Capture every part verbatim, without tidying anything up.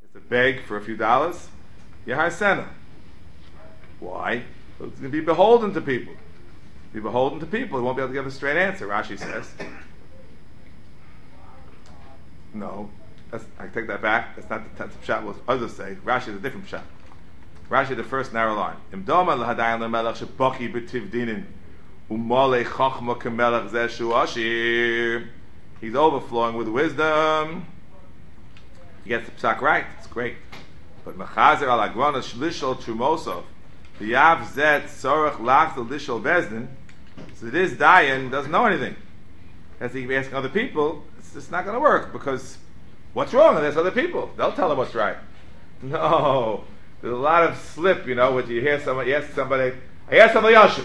to beg for a few dollars, Yahar Sena. Why? He's going to be beholden to people. Be beholden to people. He won't be able to give a straight answer, Rashi says. No. That's, I take that back. That's not the tenth of Pshat. What others say. Rashi is a different Pshat. Rashi, the first narrow line. Imdoma l'hadayan l'melech shebaki b'tivdinin u'malei chachma k'melech zeshu ashir. He's overflowing with wisdom. He gets the Psak right. It's great. But mechazer al agrona shlishol trumosov v'yav zet sorach lach lishol bezdin. So this Dayan doesn't know anything. As he asking other people, it's just not going to work because what's wrong? And there's other people. They'll tell him what's right. No. There's a lot of slip, you know, when you hear somebody, you ask somebody, I asked somebody Yashiv.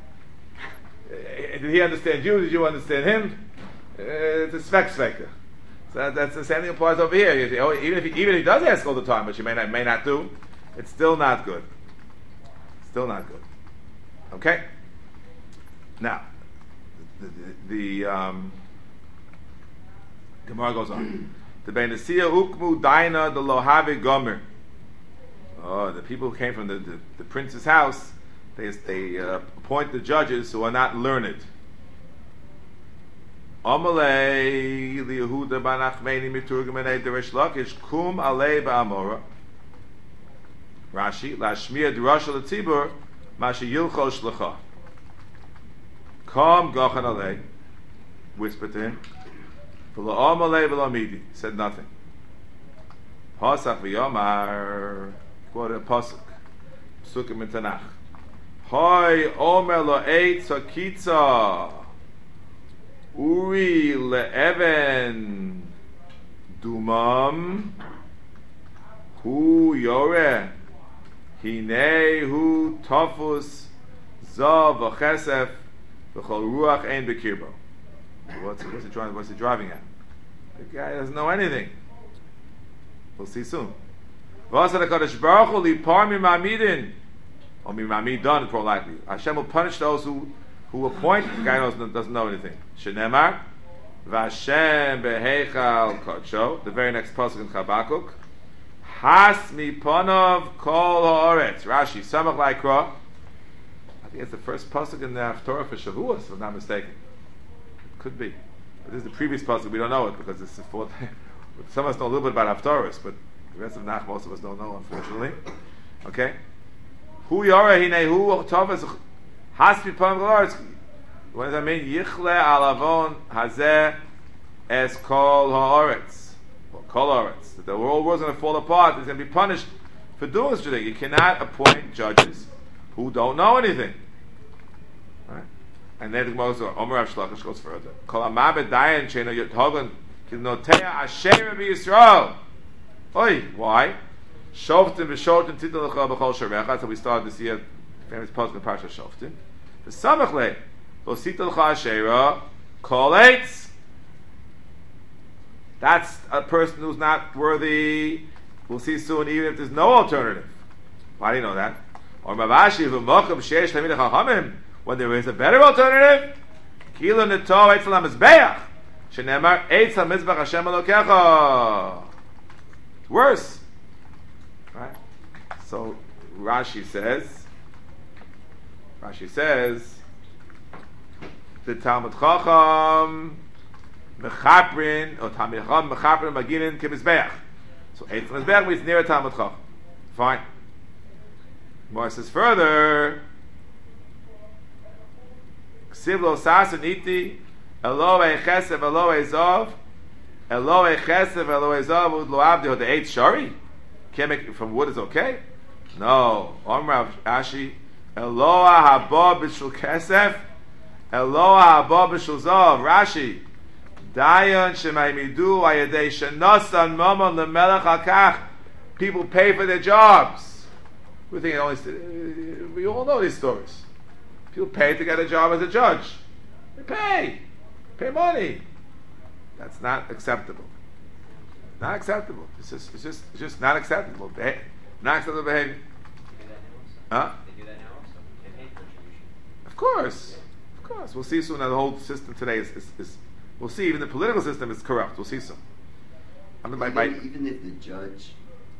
Did he understand you? Did you understand him? Uh, it's a spec specker. So that, that's the same thing applies over here. You, oh, even if he, even if he does ask all the time, which he may not may not do, it's still not good. Still not good. Okay. Now, the, the, the um, Gemara goes on. The Benesia Ukmu Daina the Lohavi Gomer. Oh, the people who came from the, the, the prince's house, they they uh, appoint the judges who are not learned. Amalei liYehuda ban Achmeni miturgemenei deresh lakish kum alei ba'amora. Rashi lashmiya drasha l'tzibur mashi yilchol shlecha. Come gachan alei, whispered to him. V'lo amalei v'lo midi, said nothing. Pasach v'yomar. Quote a pasuk, psukim in Tanakh. Hoy omer lo eit sakitza, uri le'even dumam, hu yore, hine hu tofus zav v'chesef v'chol ruach ein bekirbo. What's what's he driving? What's he driving at? The guy doesn't know anything. We'll see soon. Hashem will punish those who, who appoint the guy who doesn't, doesn't know anything. Shenemar Vashem beheichal kodsho. The very next pasuk in Chabakuk. Has mi ponov kol haaretz. Rashi Samach Laikra. I think it's the first pasuk in the Haftorah for Shavuos, if I'm not mistaken. It could be. But this is the previous pasuk. We don't know it because this is fourth. Some of us know a little bit about Haftorahs, but the rest of Nach, most of us don't know, unfortunately. Okay? Hu yara hine hu tovas haspi pam galaris. What does that mean? Yichle alavon hazeh es kol haaretz. Well, kol haaretz. That the whole world's going to fall apart. He's going to be punished for doing such a thing. You cannot appoint judges who don't know anything. Right? And then the Gemara goes, Omer Rav Shlakish goes further. Kol amabed dayan sheino yothogan kinotea asher b'Yisrael. Oi, why? Shoftim v'shoftim titan l'cha b'chol sharecha. That's how we started this year. Famous post in Parsha Shoftim. The samachle l'sita l'cha ashera kol eitz. That's a person who's not worthy. We'll see soon, even if there's no alternative. Why do you know that? Or mavashi v'mocham sheish tamid chachamim. When there is a better alternative, kilo neto eitz l'mizbeach. Shenemar eitz l'mizbeach Hashem elokecha. Worse, right? So Rashi says, Rashi says, the Talmud Chacham mechaprin or Talmud Chacham mechaprin maginin kemizbeach. So eitz mizbeach means near a Talmud Chacham. Fine. More says further, ksiv lo sasen iti eloi chesed eloi zov. Eloi chesed eloi zav lo abdi the eight shari. Can't make it from wood is okay? No. Omrav Ashi Eloah haba b'shul kesef Eloah haba b'shul zav. Rashi Dayan shemaimidu ayadei shenasan mamon lemelech hakach. People pay for their jobs. We think it only. We all know these stories. People pay to get a job as a judge. They pay. Pay money. That's not acceptable. Not acceptable. It's just, it's just, it's just not acceptable. Beha- not acceptable behavior. They do that now also. Huh? They do that now also. They pay contribution. Of course. Of course. We'll see soon that the whole system today is, is, is we'll see even the political system is corrupt. We'll see soon. I mean, by, by, even if the judge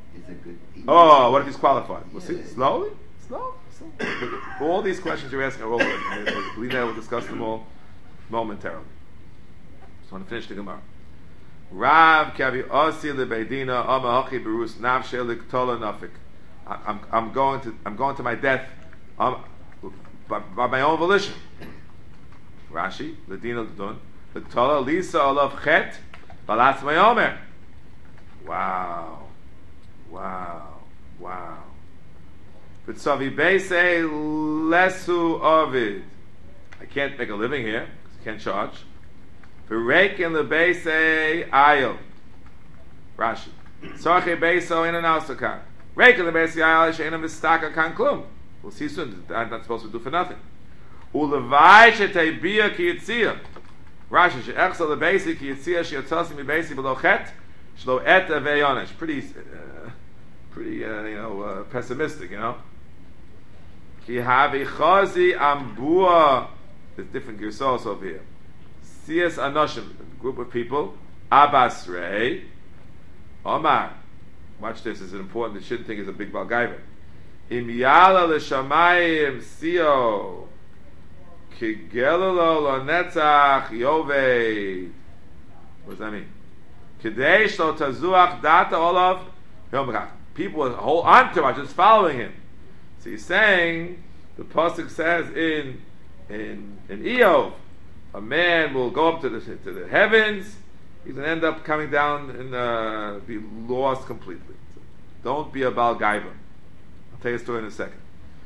is a good. Oh, what if he's qualified? We'll Yeah. see. Slowly, slowly. slowly. All these questions you're asking are all good. Lena will discuss them all momentarily. Just want to finish the Gemara. Rav kavi osi lebeidina amahachi berus nafshe liktola nafik. I'm I'm going to I'm going to my death um, by, by my own volition. Rashi ledina ledun liktola lisa olav chet balatz mayomer. Wow, wow, wow. V'tzavi beise lesu ovid. I can't make a living here because I can't charge. V'reik in the beise ayil. Rashi. Tzarche beiso in an alsakan. Reik in the beise ayil she'enam v'staka kan klum. We'll see soon. I'm not supposed to do for nothing. Ulevai shetei bia ki yitzia. Rashi she'echsel the beise ki yitzia she'yotzosi mi beise below chet. Shlo et aveyonesh. Pretty, uh, pretty, uh, you know, uh, pessimistic, you know. Ki havi chazi ambua. There's different girsos over here. Sias anoshim, a group of people. Abbas rei. Omar. Watch this. It's important. You shouldn't think it's a big balgaiva. Im yala l'shamayim sio. Ki gelalo lo netzach yovei. What does that mean? Kadesh lo tazuach data olav yomrach. People with a whole entourage just following him. So he's saying, the pasuk says in in in Eov, a man will go up to the to the heavens. He's going to end up coming down and uh, be lost completely. So don't be a Baal Gaiva. I'll tell you a story in a second.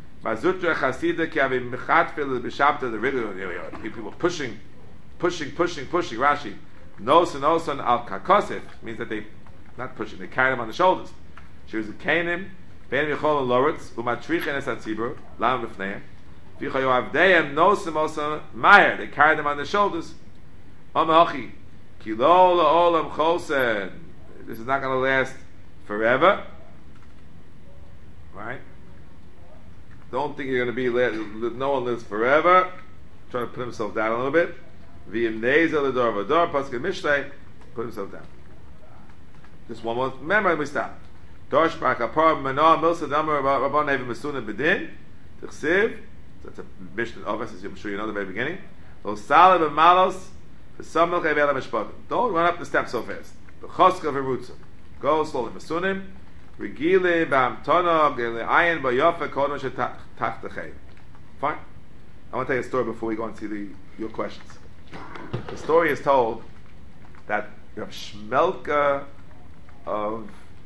People pushing, pushing, pushing, pushing. Rashi. Nos and Osan al kakosef means that they not pushing, they carried him on the shoulders. She was a Canaan, Ben Michol and Loritz, Umatrichen es Atzibur, Lam Bifneim, Vichayo Avdeim, Nos and Osan Meyer, they carried him on the shoulders. Omahachi, Kilo Olam Chosen. This is not going to last forever. Right? Don't think you're going to be, no one lives forever. Trying to put himself down a little bit. V'im neza l'dor v'dor, pasuk mishlei, put himself down. Just one more, remember, we stop. Dorsh b'akapar menoah milsa damar rabban nevim mesuna b'din, t'chsiv, that's a Mishnah of us, as I'm sure you know the very beginning. Lo saleh b'malos, v'samel chayvel ha'mishpatim. Don't run up the steps so fast. V'choska v'rutza. Go slowly. Mesunim, regile b'amtona, g'le ayin b'yofa, kodma shetach t'chei. Fine. I want to tell you a story before we go and see the, your questions. The story is told that Rav Shmelka of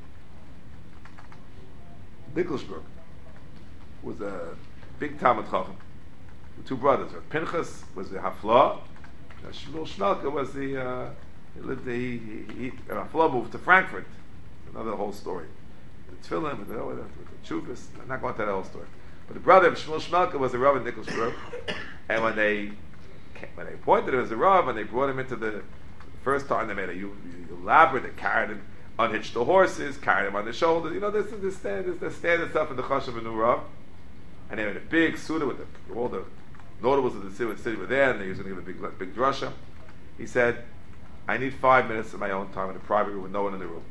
Nikolsburg was a big Talmud Chacham. The two brothers, Rav Pinchas was the Hafla, and Shmuel Shmelka was the. Uh, he lived. The, he, he, he Hafla moved to Frankfurt. Another whole story. The Tefillin with the, with the, with the Chuvas. I'm not going to tell that whole story. But the brother of Shmuel Shmelka was a Rav in Nikolsburg, and when they when they appointed him as a Rav, and they brought him into the, the first time, they made a elaborate. They carried him, unhitched the horses, carried him on the shoulders. You know, this is the standard, the standard stuff in the Chashav of a new Rav. And they had a big suda with the, all the notables of the city, city were there, and they was going to give a big, big drasha. He said, "I need five minutes of my own time in a private room with no one in the room."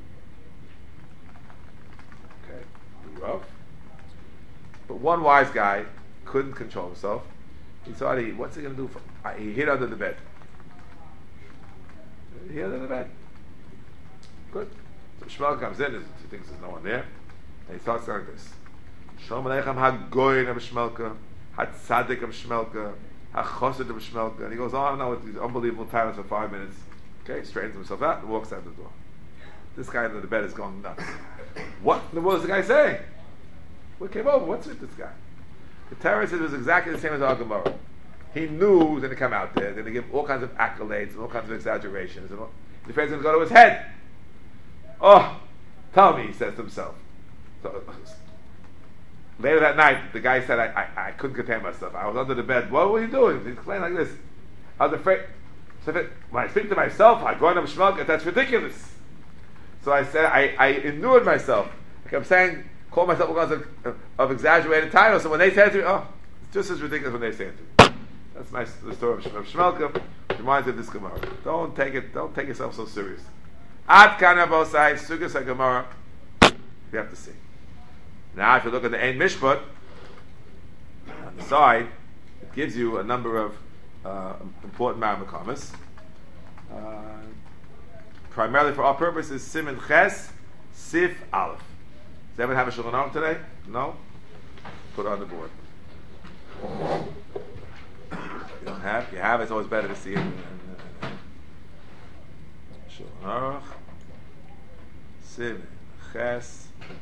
Okay, Rav. But one wise guy couldn't control himself. He thought, he, what's he going to do? For, uh, he hid under the bed. He hid under the bed. Good. So Shmuel comes in, he thinks there's no one there, and he starts like this. Shalom Aleichem HaGoyin of Shmelka, HaTzadik of Shmelka, HaChosid of Shmelka. And he goes on and on with these unbelievable titles for five minutes. Okay, straightens himself out and walks out the door. This guy under the bed is going nuts. What in the world is the guy saying? What came over? What's with this guy? The Torah says it was exactly the same as our Gemara. He knew he was going to come out there, going to give all kinds of accolades and all kinds of exaggerations. And all, the afraid going to go to his head. Oh, tell me, he says to himself. So, later that night, the guy said, I, I, I couldn't contain myself. I was under the bed. What were you doing? He explained like this. I was afraid. So if it, when I speak to myself, I go into Shmelka, that's ridiculous. So I said, I, I inured myself. I kept saying, call myself all kinds of, of, of exaggerated titles. So when they say it to me, oh, it's just as ridiculous when they say it to me. That's my the story of, of Shmelka. It reminds me of this Gemara. Don't take it. Don't take yourself so serious. Ad kana bosai sugas Gemara. We have to see. Now, if you look at the Ein Mishpat, on the side, it gives you a number of uh, important Maramakomas. Uh, primarily for our purposes, Siman Ches, Sif Aleph. Does anyone have a Shulchan Aruch today? No? Put it on the board. You don't have? You have, it's always better to see it. Shulchan Aruch, Siman Ches.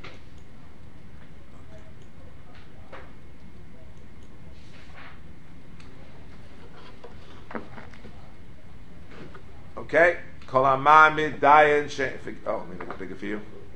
Okay, Kol Hamamid Dayan She. Oh, let me make it bigger for you.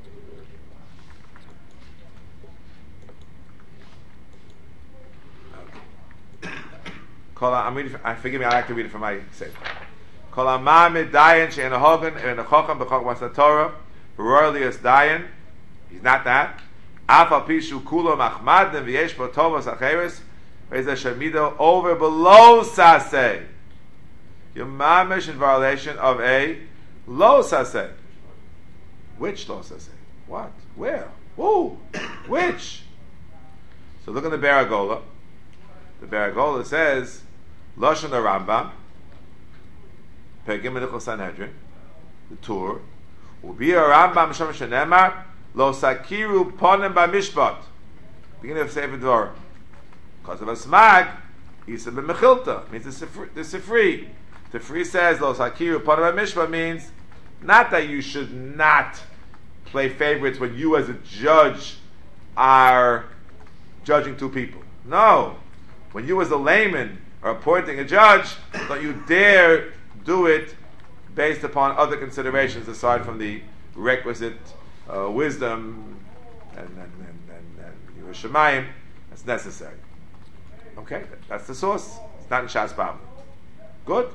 Okay. Kol I'm reading. I forgive me. I like to read it for my sake. Kol Hamamid Dayan She Enahogan Enachokam B'Chokmas Torah Royalius Dayan. He's not that. Afal Pishu Kulo Machmad and V'Yesh Bo Tovos Acheres. Raise the Shemido over below Saseh. You're mamish in violation of a lo saseh. Which lo saseh? What? Where? Who? Which? So look in the Baragola. The Baragola says, Lashon the Rambam, Pegim Medichal Sanhedrin, the Tur, Ubiya Rambam Shom Shenemar, Lo Sakiru Ponem B'Mishpat. Beginning of Sefer Dvorah. Because of a smag, Yisa B'Mechilta, means the Sifri. The Free says, Lo Sakiru Ponem B'Mishpat means not that you should not play favorites when you as a judge are judging two people. No. When you as a layman are appointing a judge, don't you dare do it based upon other considerations aside from the requisite uh, wisdom and, and, and, and, and Yerushalayim that's necessary. Okay? That's the source. It's not in Shas Bava. Good?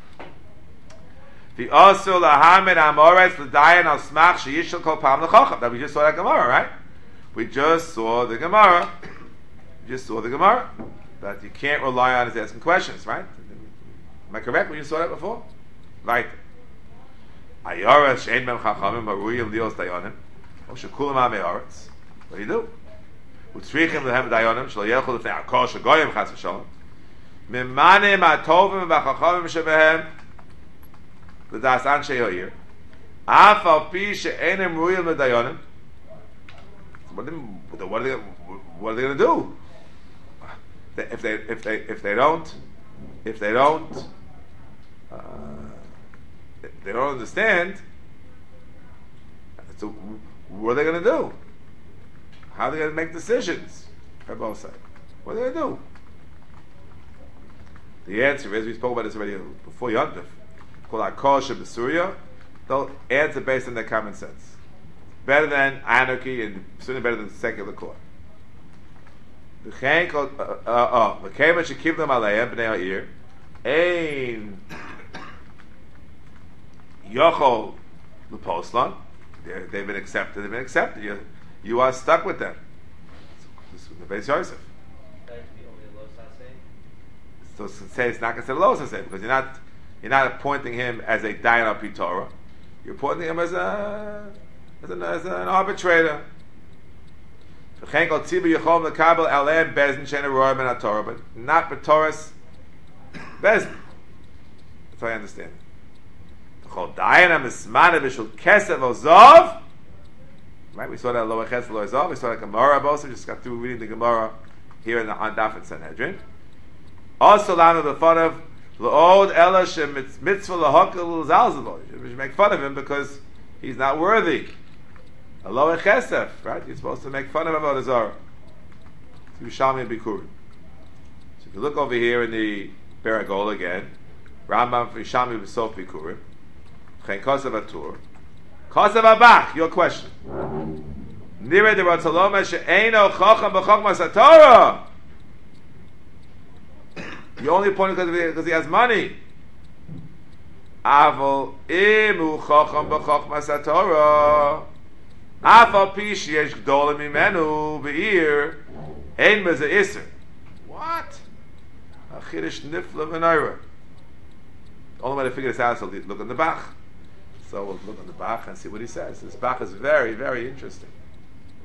The also lahamed amoretz l'dayan al smach sheyishel kol pam l'chocham. That we just saw that Gemara, right? We just saw the Gemara. We just saw the Gemara. That you can't rely on as asking questions, right? Am I correct? We just saw that before? Right. Ayara she'en mem chachamim haruyim lios dayanim. O shekulam ha'me'aretz. What do you do? Utzrichim lehem dayanim shelo yelchu lefnei akol shagoyim chas v'shalom. Mimanim ha'tovim v'chachamim shebehem the das anshe here. Afal pi she'enem ruyim ledayanim. What are they? What are they going to do? If they if they if they don't if they don't uh, if they don't understand, so what are they going to do? How are they going to make decisions for both sides? What are they going to do? The answer is, we spoke about this already before Yontif. Called Akol Sheb'Surya. They'll answer based on their common sense. Better than anarchy and certainly better than secular court. The chain called oh the kema shekiv them aleihem bnei ha'ir ein yochol leposlan. They've been accepted. They've been accepted. You, you are stuck with them. This is the Beis Yosef. So to say it's not considered lo saseh because you're not you're not appointing him as a dayan al pi Torah. You're appointing him as a as an, as an arbitrator. But not b'Torah's bezin. That's how I understand it. Right, we saw that lower ches lower zav. We saw that Gemara also. Just got through reading the Gemara here in the on Daf and Sanhedrin. Also, lana the fun of l'od ela mitzvah lahokel zalzavol. You should make fun of him because he's not worthy. A lower chesef, right? You're supposed to make fun of him about Zarah. Yerushalmi and Bikurim. So if you look over here in the Beragol again, Rambam Yerushalmi B'Sof Bikurim, Chen Kosav Atur, Kosav Abach. Your question. Nire de Ratzaloma she'eino chacham b'chachmas haTorah. You only point because he has money. Avol imu chacham b'chachmas haTorah. Afal pi sheyesh gdolim mimenu be'ir ein meze iser. What? A chiddush nifla v'naira. The only way to figure this out is to look on the Bach. So we'll look on the Bach and see what he says. This Bach is very, very interesting.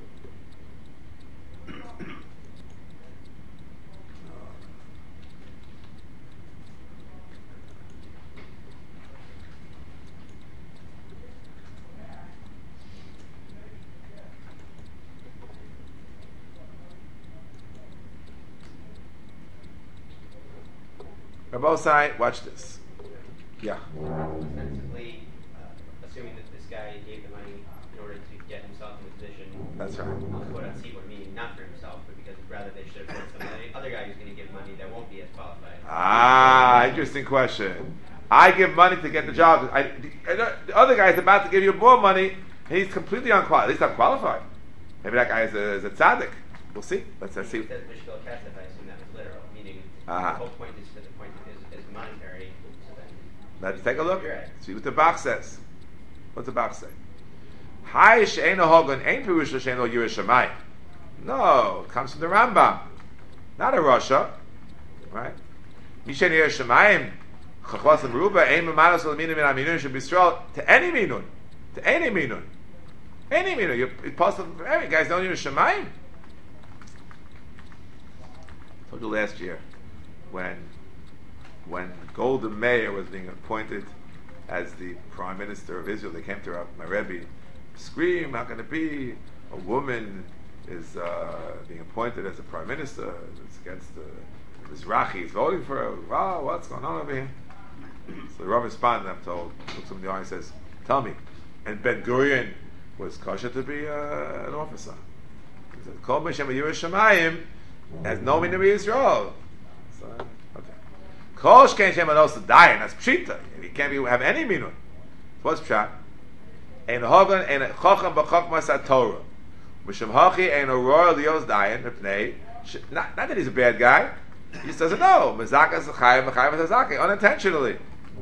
Rabosai, watch this. Yeah. Ostensibly, uh, assuming that this guy gave the money in order to get himself in a position, That's right. quote unquote, meaning not for himself, but because rather they should have put some other guy who's going to give money that won't be as qualified. Ah, interesting question. I give money to get the job. I, the other guy is about to give you more money, and he's completely unqualified. At least I'm qualified. Maybe that guy is a, is a tzaddik. We'll see. Let's, let's see. It says Mishkal Kesef, I assume that was literal, meaning Ah. the whole point is that the point is, is monetary. So then Let's take a look. You're right. See what the Bach says. What's the Bach say? Hai she'eno hogan ein pirush she'eno yiras shamayim. No, it comes from the Rambam, not a Rasha, right? Mishen yiras shamayim chachwas l'meruba ein memanos l'minun min aminun shebisrael to any minun, to any minun, any minun. You it's possible for every guys don't yiras shamayim. I told you last year when when Golda Meir was being appointed as the Prime Minister of Israel, they came to her, my Rebbe, scream, how can it be? A woman is uh, being appointed as a Prime Minister, it's against the Mizrahi, he's voting for her, wow, what's going on over here? So the Rav responded, I'm told, looks him in the eye and says, tell me, and Ben Gurion was kosher to be uh, an officer. He said, Kol Meshem Yiras Shamayim has no meaning to be Israel. So, okay. Kol Shkein Shem Anos Dayan, that's Pshita. He can't be, have any meaning. What's Pshat? Ein Hogan, ein Chochem B'Chokmas HaTorah. Mishum Hachi, ein Aurora Lios Dayan, Mipnei. Not that he's a bad guy. He just doesn't know. Mezakas Chayim, Chayim Zazaki, unintentionally.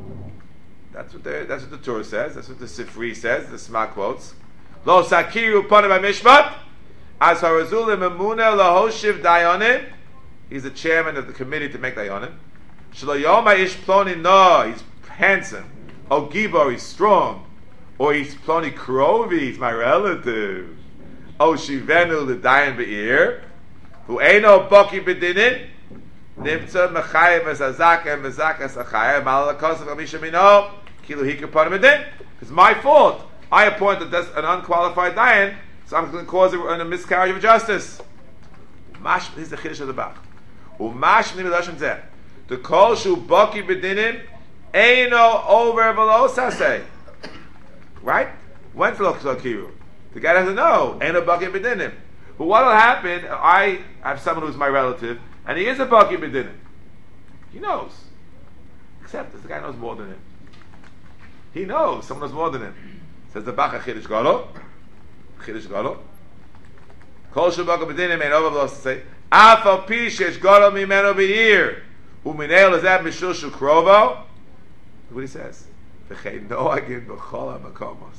That's what the that's what the Torah says. That's what the Sifri says. The Sma quotes. Lo Sakiru Pana Mishpat. As Harazulim Emuna Lahoshiv Dayanim. He's the chairman of the committee to make Dayanim. Shloyoma Ish Ploni No. He's handsome. O Gibor, he's strong. Or he's Ploni Krovi, he's my relative. O Shivenu the Dayan Be'ir. Who Eino Boki Bedinin. Nimtza Mechayev Azaka Mezaka Sachayev Malakos Mishamino Kilu Hika Panamidin. It's my fault. I appointed this an unqualified Dayan, so I'm going to cause a, a miscarriage of justice. Mash, this is the Chiddush of the Bach. Umash Nimilashim Zeh. The Kol Shu Boki Bedinim Eino over Velosase. Right? When for Kiru? The guy doesn't know. Eino Boki Bedinim. But what will happen? I have someone who's my relative, and he is a Boki Bedinim. He knows. Except this guy knows more than him. He knows someone knows more than him. Says the Bach Chiddush Galo. Chiddush Galo. Kol Shu Boki Bedinim Eino over Velosase. Afal Pi Shesh Galo Mimeno Be'ir. Uminel is that Mishul Shu Krovo. Look what he says. V'chei noagin b'chol ha'makomos.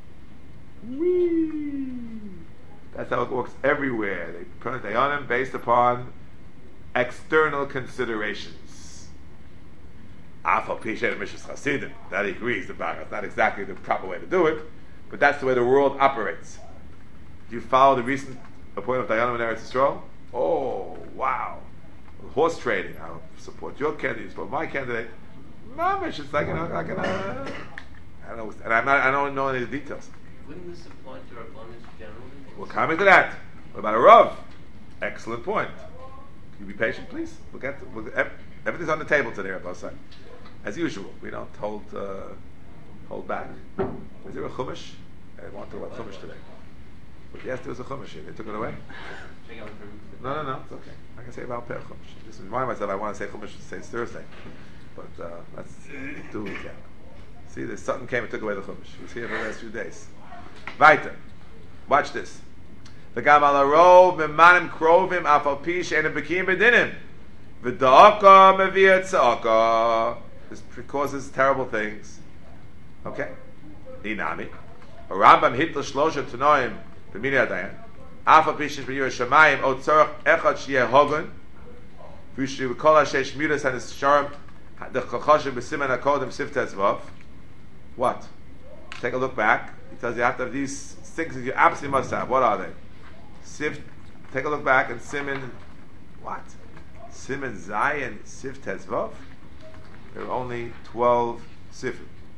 Whee! That's how it works everywhere. They put it on him based upon external considerations. Afal Pishet Mishus Chasidim. That he agrees about. It's not exactly the proper way to do it, but that's the way the world operates. Do you follow the recent appointment of Dayanim in Eretz Yisrael? Oh, wow. Horse trading. I'll support your candidate, you support my candidate. Mamish, it's like, you know, like an, uh, I don't know, and I'm not, I don't know any of the details. Wouldn't this apply to Rabbanis generally? We're coming to that. What about a Rav? Excellent point. Can you be patient, please? Look at, look at everything's on the table today, Rabbi Sai. As usual, we don't hold uh, hold back. Is there a chumash? I want to talk about chumash today. But yes, there was a chumash here. They took it away? No, no, no, it's okay. I can say about per chumash. Just remind myself I want to say chumash to say it's Thursday. But uh, let's do what we can. See, there's something came and took away the chumash. He was here for the last few days. Weiter. Watch this. V'gam al harov memanim krovim afal pi she'enim bekiim bedinim. V'da'aka mevia tza'aka. This causes terrible things. Okay? Inami. A Rambam hitl shlosha tanoim b'mini adayan. Afal pi she'enim b'yir shamayim o tzorach echad sh'yeh hogun. V'yishri v'kol ha'sheish miras hanis sharm the chachashim b'siman hakodim sifta tzvav. What? Take a look back. He tells you you have to have these things that you absolutely must have. What are they? Sift. Take a look back and Siman. What? Siman Zayin Sif Tezvav. There are only twelve sifim.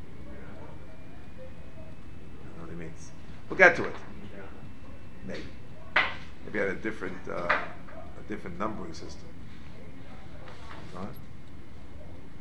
I don't know what it means. We'll get to it. Maybe. Maybe I had a different, uh, a different numbering system. Right?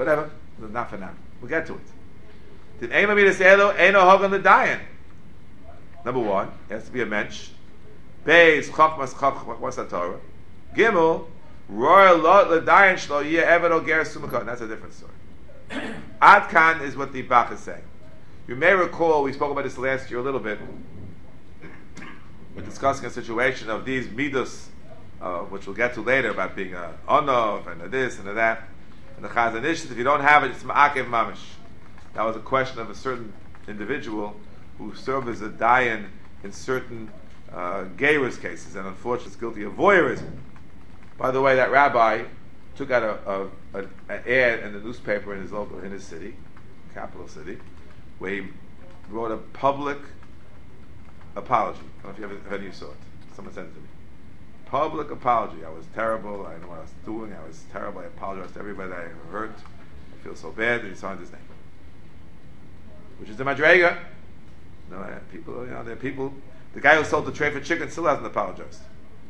Whatever. Not for now. We'll get to it. Did Ein Lamid Elo Eino Hogan the Dayan? Number one, it has to be a mensch. Beis Chachmas Chachmas Torah. Gimel Royal Lot LeDayan Shlo Yeh Eved Oger Sumakot. That's a different story. Adkan is what the Bach is saying. You may recall we spoke about this last year a little bit. We're discussing a situation of these midos, uh, which we'll get to later, about being a onov and a this and a that. And the Chazon Ish, if you don't have it, it's ma'akev mamish. That was a question of a certain individual who served as a dayan in certain uh, Geirus cases, and unfortunately is guilty of voyeurism. By the way, that rabbi took out a, a, a, an ad in the newspaper in his local, in his city, capital city, where he wrote a public apology. I don't know if you ever, if any of you saw it. Someone sent it to me. Public apology. I was terrible. I didn't know what I was doing. I was terrible. I apologize to everybody that I hurt. I feel so bad. And he signed his name, which is the Madrega. No, people, you know, there are people. The guy who sold the tray for chicken still hasn't apologized.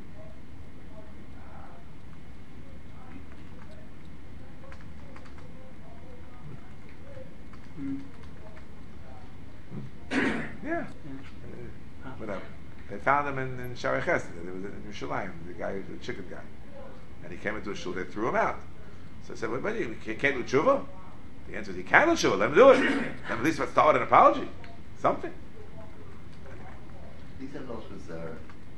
Yeah. Uh, whatever. They found him in, in Shaarei Chesed. There was in Yerushalayim, the guy, the chicken guy. And he came into a shul, they threw him out. So I said, well, but you can't do tshuva? The answer is, he can do tshuva, let him do it. Let him at least start with an apology. Something. These are laws was uh,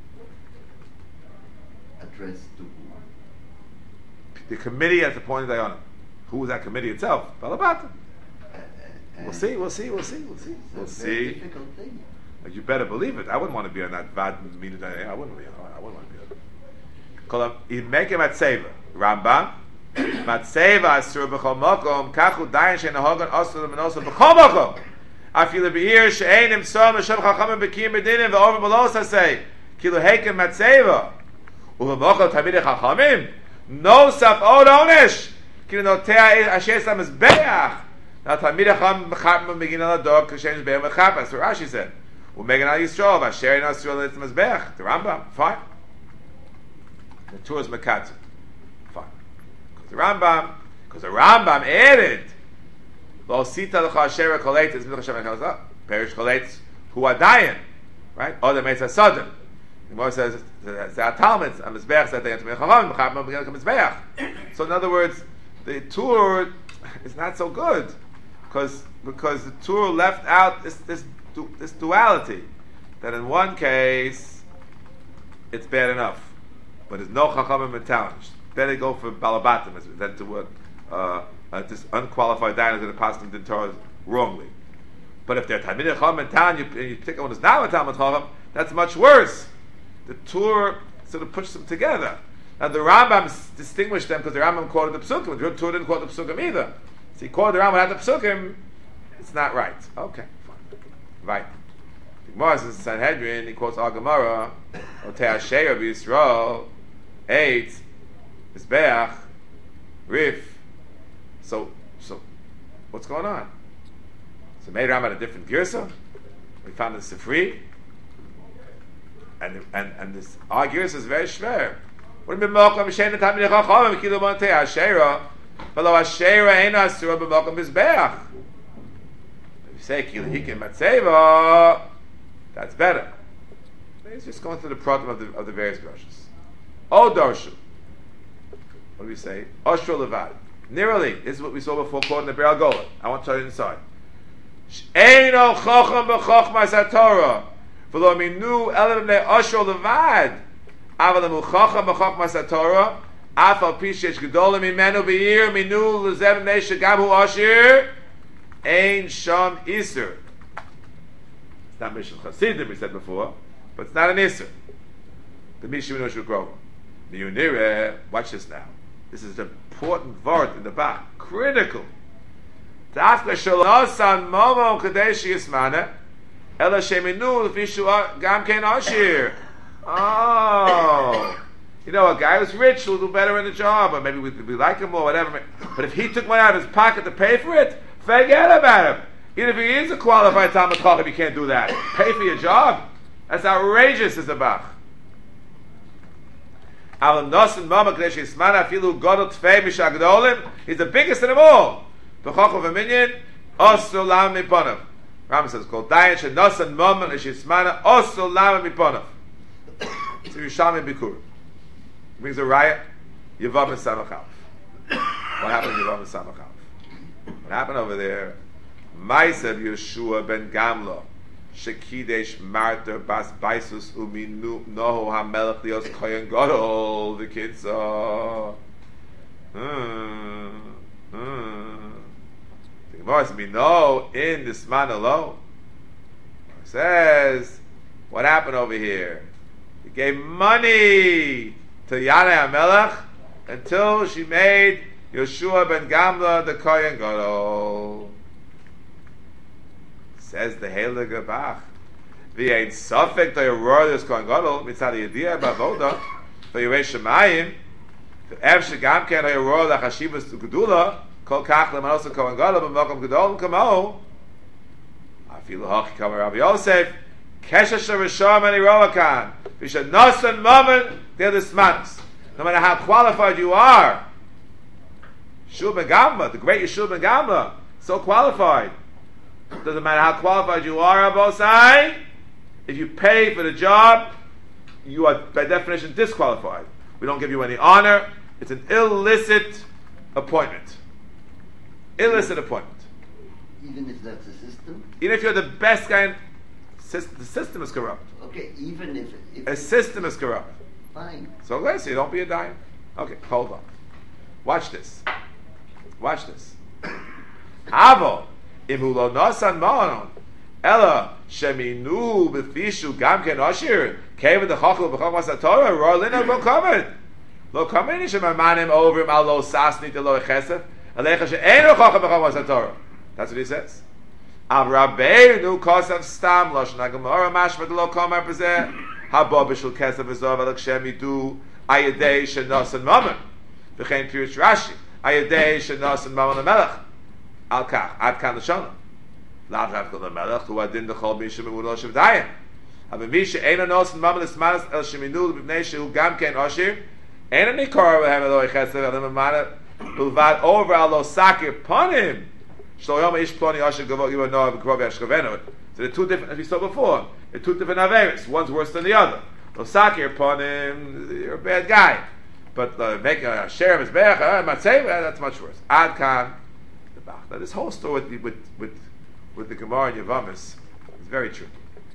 addressed to who? The committee has appointed Dayanim. Who was that committee itself? Balabata. Uh, uh, We'll see, we'll see, we'll see, we'll see. We'll it's a very see. difficult thing. Like, you better believe it. I wouldn't want to be on that vad meeting. I wouldn't be. I wouldn't want to be on it. Call him. He make him matzeva. Rambam. Matzeva asur b'chol makom. Kachu dayan shein hagan asur l'menosa b'chol makom. Afilu be'ir she'ein im som l'shem chachamim b'kiyim b'dinim v'over b'los hasei. Kilu heikem matzeva. U'v'mochel tamidei chachamim. No saf od onish. Kilu notea asher sam is be'ach. Now tamidei chachamim b'chapim begin on the dog kashem is be'ach b'chapim. That's what Rashi said. We're making out Yisrael, Vasher in Yisrael, it's Mizbeach. The Rambam, fine. The Torah is Mekatzu, fine. Because the Rambam, because the Rambam added, Lo Sita L'cha Asher Kolet is Milch Hashem Echaz Perish Kolet Hu Adayin, right? Oder Meitz HaSodom. The Gemara says, Zeh HaTalmud, a Mizbeach, Zeh HaTalmud, Mizbeach, Mizbeach, Mizbeach, Mizbeach. So in other words, the Torah is not so good, because because the Torah left out this this this duality, that in one case it's bad enough, but there's no chachamim and challenge. Better go for balabatim than to work uh, uh, this unqualified diners in the pastor did Torah wrongly. But if they're talmidei chacham and town, you, you pick one who's not a talmid chacham, that's much worse. The Torah sort of pushes them together. Now the Rambam s- distinguished them because the Rambam quoted the psukim. The Torah didn't quote the psukim either. So he quoted the Rambam without the psukim. It's not right. Okay. Right. The Gemara says in Sanhedrin, he quotes Al Gemara, Otei Asher b'Yisrael, eight, Mizbeach, Rif. So, so, what's going on? So made Ram had a different girsa. We found the Sifri, and and and this our girsa is very schwer. What do you mean? Malcham Shein Tamid Chachamim Kilu Montei Asher, V'lo Asher Ein Asur b'Malcham Mizbeach. Say Kilhikim Matzeva, that's better. It's just going through the problem of the of the various brushes. O Darshu. What do we say? Oshro Levad. Nearly, this is what we saw before quoting the Be'al Gola. I want to tell you inside. Eino Chacham b'Chachmas HaTorah. V'lo minu elam le Oshro Levad. Aval emu Chacham b'Chachmas HaTorah. Af al pi shesh gedolim mimenu be'ir minu l'zem nei shegam hu Asher. Ein Sham Isser. It's not Mishnah Chasidim, we said before, but it's not an Isser. The Mishnah Minosh Grova. The Yunire, watch this now. This is an important word in the back. Critical. Dafka Shalosan Momo Kadeshi Yismana, Ela Sheminu Lefishu Gam Ken Ashir. Oh. You know, a guy who's rich will do better in the job, or maybe we, we like him or whatever. But if he took money out of his pocket to pay for it, forget about him. Even if he is a qualified Talmud Chacham, you can't do that. Pay for your job? That's outrageous, is the Bach. Alam Nosan Mama Kadesh Yismana Afilu Godel Tfei Mishagdolim. He's the biggest of them all. B'chochov Aminyan Osu Lam Miponav. Rambam says, "Kol Dayan She Nosan Mama Kadesh Yismana Osu Lam Miponav." It's Yerushalmi Bikur. Brings a riot. Yevav and Samachav. What happened to Yevav and Samachav? What happened over there? Ma'asav Yeshua ben Gamla. Shekidesh Marter Bas Baisus Uminu Noho HaMelech Lios Kohen Gadol V'Kitza. Hmm. Hmm. The Gemara says, we know in this man alone. It says, what happened over here? He gave money to Yanai HaMelech until she made Yeshua ben Gamla the Kohen Gadol. Says the Heilige Bach. V'yein sofek to Yoror this Kohen Gadol mitzad Yediyah b'avoda v'yirei Shemayim v'ev shegam ken Yoror l'chashivas gedula kol kach l'manos Kohen Gadol b'mokom gedol kamo afilu hachi kamer Rabbi Yosef kesha sharisham and irovakan v'she nosan moment they're the smanos. No matter how qualified you are, Yeshua ben Gamla, the great Yeshua ben Gamla, so qualified. Doesn't matter how qualified you are, Abosai. If you pay for the job, you are by definition disqualified. We don't give you any honor. It's an illicit appointment. Illicit appointment. Even if that's a system? Even if you're the best guy, in, the system is corrupt. Okay, even if... if a system is corrupt. Fine. So let's see, don't be a dime. Okay, hold on. Watch this. Watch this. Avo. Imu lo nosan ma'anon ela sheminu b'fishu gam ken ashir kevin the chachlu b'chachmas haTorah ro'lina lo kamen lo kamen shemamanim over al lo sasni de lo chesed alecha she'enu chacham b'chachmas haTorah. That's what he says. Av rabbeinu kosav stam lashon haGemara mashma de lo kamen b'zeh haba b'shul kesef v'zov alak shemidu ayedei shenosan mammon v'chein pirush Rashi ayedei shenosan mammon hamelech. Al kach ad kan l'shona lav havkol l'melech hu adin d'chol mishim emuno shevdayim aber mishe eina nos mammon esmanas el sheminu l'bnei shehu gam ken ashir eina nikor v'hem eloi chesed v'hem emana b'lvad over al lo sakir ponim shlo yom ish ploni ashir gavot yiva noah v'krov yashkavenu. So they're two different, as we saw before, they're two different averis. One's worse than the other. Lo sakir ponim, you're a bad guy, but uh, making a share of his be'ach, uh, matzeh, that's much worse. Ad kan. Now this whole story with the, with, with, with the Gemara and Yavamis is very tricky.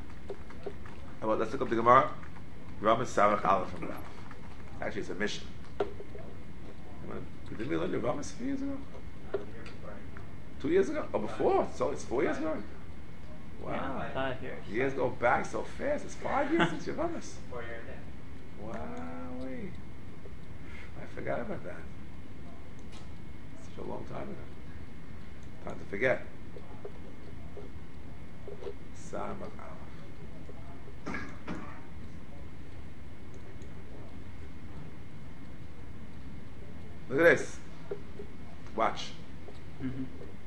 Well, let's look up the Gemara. Ramas Sarach Aleph from Rav. Actually, it's a mission. Didn't we learn Yavamis a few years ago? Two years ago? Oh, before? So it's four years ago? Wow. Yeah, five years. Years go back so fast. It's five years since Yavamis. Four years in. Wow. I forgot about that. Such a long time ago. Time to forget. Samach Aleph. Look at this. Watch. Mm-hmm.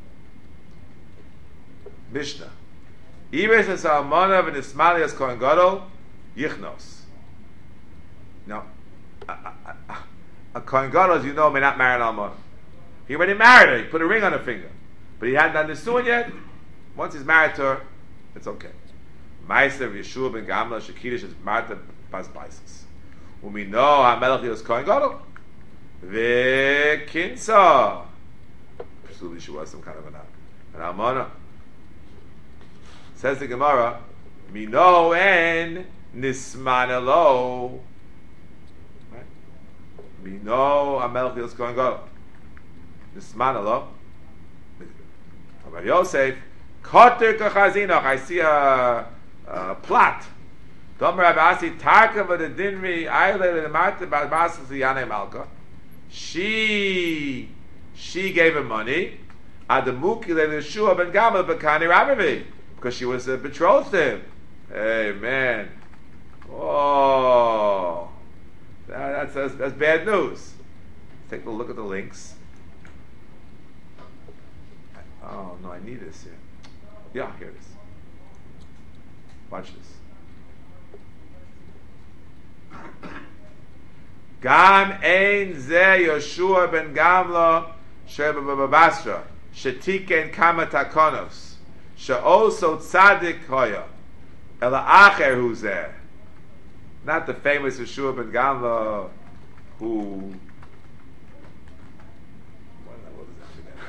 Mishnah. Ibes es almana v'nismali as Kohen Gadol yichnos. Now, a, a, a, a Kohen Gadol, as you know, may not marry an almana. He already married her. He put a ring on her finger. But he hadn't done the suin yet. Once he's married to her, it's okay. Ma'asav Yeshua ben Gamla Shekidesh is Marta Bas Baisus. When we know HaMelech is Kohen Gadol, V'kinsa. Presumably she was some kind of an an almana. Says the Gemara, Mino en nismanelo. Right? Mino HaMelech is Kohen Gadol. Nismanelo. Rabbi Yosef, Koter Kachazinoch. I see a, a plot. Domer Rabbi Tarka v'Dinri Ayle l'Marta Basas Yanei Malka. She she gave him money. Adamuki le'Yeshua ben Gamla b'Kani Rabavi, because she was uh, betrothed to him. Hey man, oh, that, that's, that's that's bad news. Let's take a look at the links. Oh no, I need this here. Yeah, here it is. Watch this. Gam ein ze Yoshua ben Gamla sheba babasra shetiken kama takonos she'oso tzadik hoya ela acher hu zeh. Not the famous Yoshua ben Gamla who. What was that again?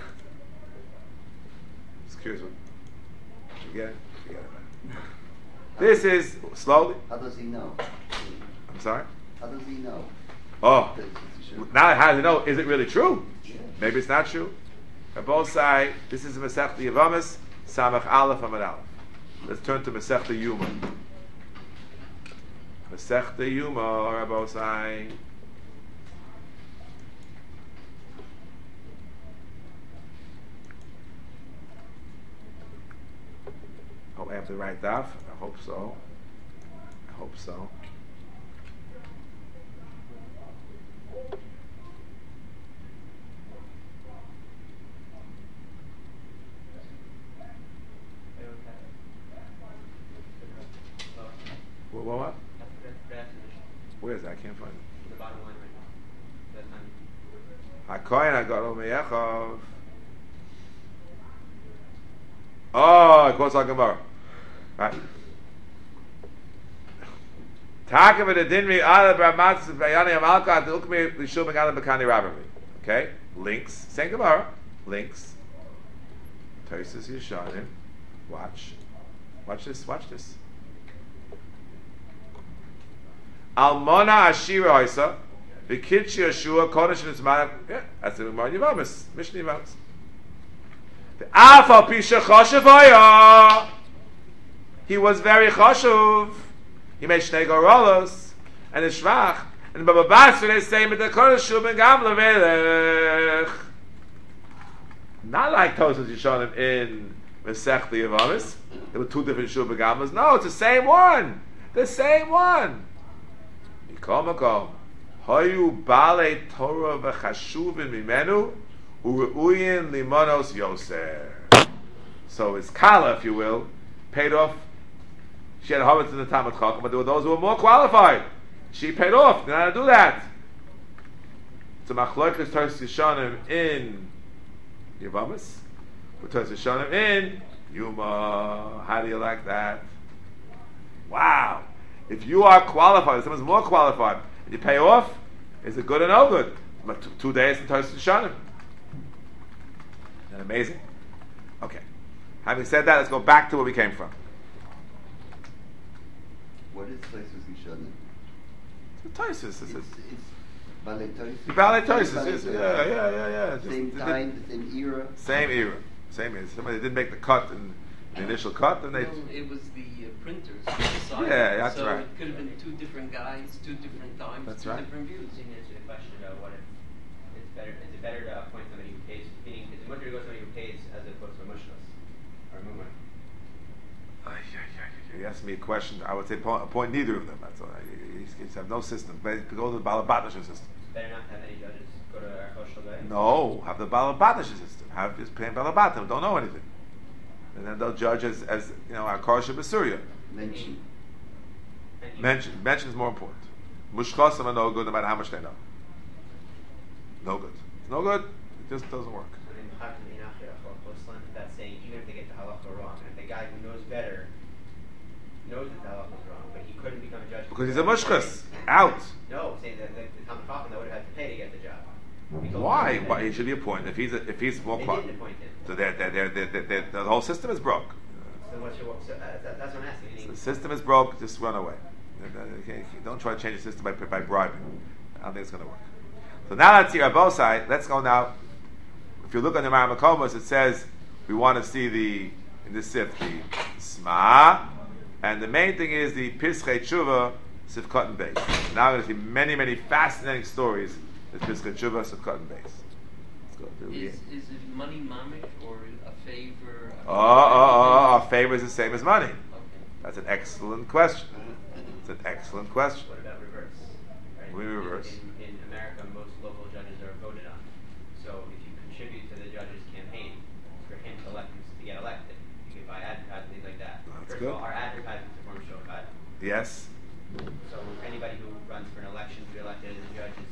Just curious. Forget it. Forget it. This is slowly. How does he know? I'm sorry. How does he know? Oh, That it's Yeshua? now how do you know? Is it really true? Yeah. Maybe it's not true. On both sides, this is Masechta Yevamos, Samach Aleph Amud Aleph. Let's turn to Masechta Yuma. Masechta Yuma, Rabbi Sai. Hope I have the right daf. I hope so. I hope so. What, what, what? Where is that? I can't find it. The bottom line right now. That time. HaKohen HaGadol Meyechov. Oh, it goes on Gemara. Right. Taka v'edinri ala b'ramatz v'yani amalka ukmi l'shul b'gana b'kani rabbi. Okay, links. Same Gemara. Links. Tosis Yeshanim. Watch. Watch this. Watch this. Almona Ashira Hoisa, Vikitchi Yeshua, Kodesh and Itzman. Yeah, that's the Gemara Yevamos, Mishnah Yevamos. The Afal Pisha Choshev. He was very choshuv. He made Shnei Gorolos and the Shvach. And Baba Basra they say with the Kodesh Shub and Gamla Velech. Not like Tosos Yeshanim in Masechta Yevamos. There were two different Shub and Gamlas. No, it's the same one. The same one. Mikom Makom. Hoyu Bale Torah v'chashuvin mimenu u'ru'uyin limonos yoser. So it's Kala, if you will, paid off. She had hobbits in the Talmud Chacham, but there were those who were more qualified. She paid off. Did not do that. So Machlokas Tosis Yeshanim in Yevamos, with Tosis Yeshanim in Yuma. How do you like that? Wow! If you are qualified, someone's more qualified, and you pay off, is it good or no good? But two, two days in Tosis Yeshanim. Isn't that amazing? Okay. Having said that, let's go back to where we came from. What is Tosis Yeshanim? Tosis. It's, it's Balei Tosis. Balei Tosis. Yes, yeah, yeah, yeah, yeah. Just, Same time, the same era. Same era. Same era. Somebody didn't make the cut in the initial cut, and they. Well, it was the uh, printers who decided. Yeah, that's so right. it could have been two different guys, two different times, That's two right. different views. So you can answer the question of what if it's better. Is it better to appoint somebody who pays? Meaning, is it much better to go somebody who pays as opposed to a mushnas or a mumar? Uh, yeah, yeah, yeah. You asked me a question. I would say point, point neither of them. That's all. You, you just have no system. But go to the Balabatasha system. It's better not to have any judges go to our kosher guy. No, have the Balabatasha system. Have just plain Balabatim. Don't know anything. And then they'll judge as, as you know, our Karsha Basuria. Mention. Mention. Mention is more important. Mushchasim are no good no matter how much they know. No good. It's no good. It just doesn't work. I mean, how can they not get a halacha? That's saying even if they get the halacha wrong, and if the guy who knows better knows that the halacha is wrong, but he couldn't become a judge Because he's a mushkas. Out. No, saying that the, the Talmud Chacham that would have had to pay to get the job. He told Why? him that Why? He should be appointed. If he's a, if he's more They qualified. didn't appoint him. So they're, they're, they're, they're, they're, they're, the whole system is broke. So what's your, so, uh, that, that's what I'm asking. So Meaning, the system is broke. Just run away. Don't try to change the system by, by bribing. I don't think it's going to work. So now let's see our both side. Let's go now. If you look on the Maramakomos, it says we want to see the in this sif the Sma, and the main thing is the Pischei Tshuva Sifkot and Beis. Now we're going to see many, many fascinating stories with Pischei Tshuva Sifkot and Beis. Let's go through Is, here. is it money mamish or a favor? Oh, oh, oh, a favor is the same as money. Okay. That's an excellent question. It's an excellent question. what about reverse? Right? We reverse. In, in America, most local judges are voted on. So if you contribute to the judge's campaign for him to elect to get elected, you can buy advertising, things like that. That's First good. of all, our advertisements are form shofat. Yes. So anybody who runs for an election to be elected as a judge is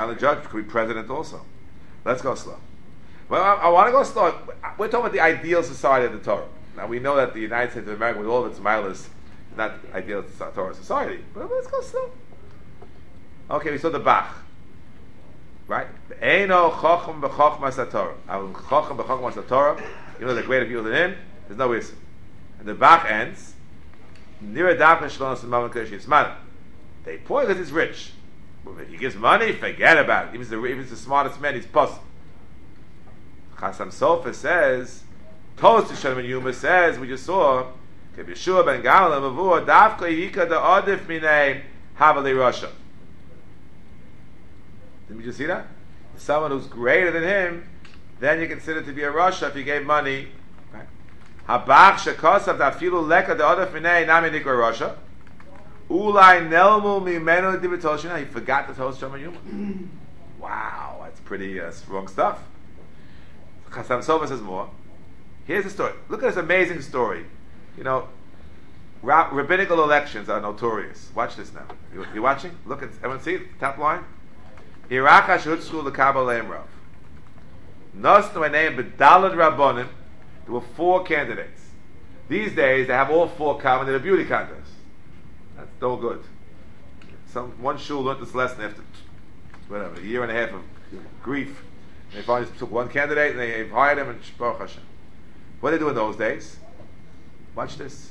not a judge, could be president also. Let's go slow. Well, I, I want to go slow. We're talking about the ideal society of the Torah. Now we know that the United States of America, with all of its milas, is not the ideal Torah society. But let's go slow. Okay, we saw the Bach. Right? Eino chochem b'chochmas haTorah. Al chochem b'chochmas haTorah. You know the greater people than him. There's no issue. And the Bach ends. Nira davken shlonos and mammon kedosh yitzman. They poor because he's rich. But if he gives money, forget about it. Even if the, if he's the smartest man, he's puzzled. Chasam Sofer says, Toast to Shalom Yuma says, we just saw, Keb Yeshua ben Gamliel Mavur Davka Yika da Odif Minei Havali Russia. Didn't we just see that? Someone who's greater than him, then you consider to be a Russia if you gave money. Habach Shekosav Dafilu Leka da Odif Minei Nami Nikra Russia. Ulai Nelmu Mimenu Dibitoshina. He forgot to toast Shalom Yuma. Wow, that's pretty uh, strong stuff. Chasam Sofer says more. Here's the story. Look at this amazing story. You know, ra- rabbinical elections are notorious. Watch this now. You, you watching? Look at everyone see it? Top line. Iracha Shutzku L'Kabel Rav. Nosnu Enei B'Dalad Rabbonim. There were four candidates. These days they have all four common in a beauty contest. That's no good. Some one shul learned this lesson after whatever a year and a half of grief. They finally took one candidate and they hired him and Baruch Hashem. What did they do in those days? Watch this.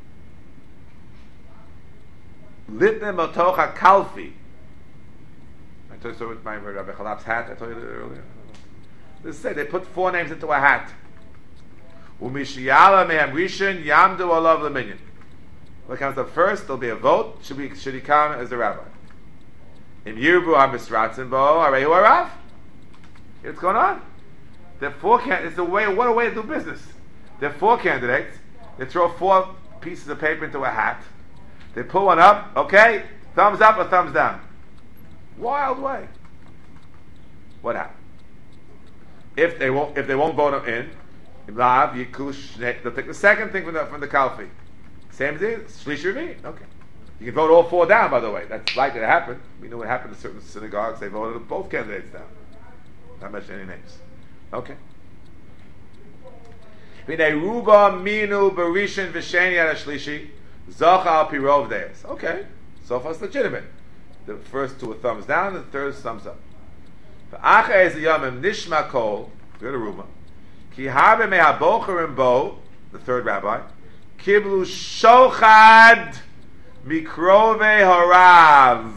Litne Motocha Kalfi. I told you with my Rabbi Chalap's hat. I told you that earlier. This said they put four names into a hat. Umishiyala Mehem Rishon Yamdu Olav Leminyan. What comes up first? There'll be a vote. Should we should he come as the rabbi? Im Yirbu HaMisratzin Bo Arehu Arav. What's going on? There are four can- It's a way. What a way to do business. There are four candidates. They throw four pieces of paper into a hat. They pull one up. Okay, thumbs up or thumbs down. Wild way. What happened? If they won't, if they won't vote him in, they'll pick the second thing from the from the Kalfi. Same thing. Shlishi Revi. Okay. You can vote all four down. By the way, that's likely to happen. We know what happened in certain synagogues. They voted both candidates down. Not mention any names. Okay. Okay. So far it's legitimate. The first two are thumbs down, the third is thumbs up. The third rabbi, Kiblu Shochad Mikrove Harav.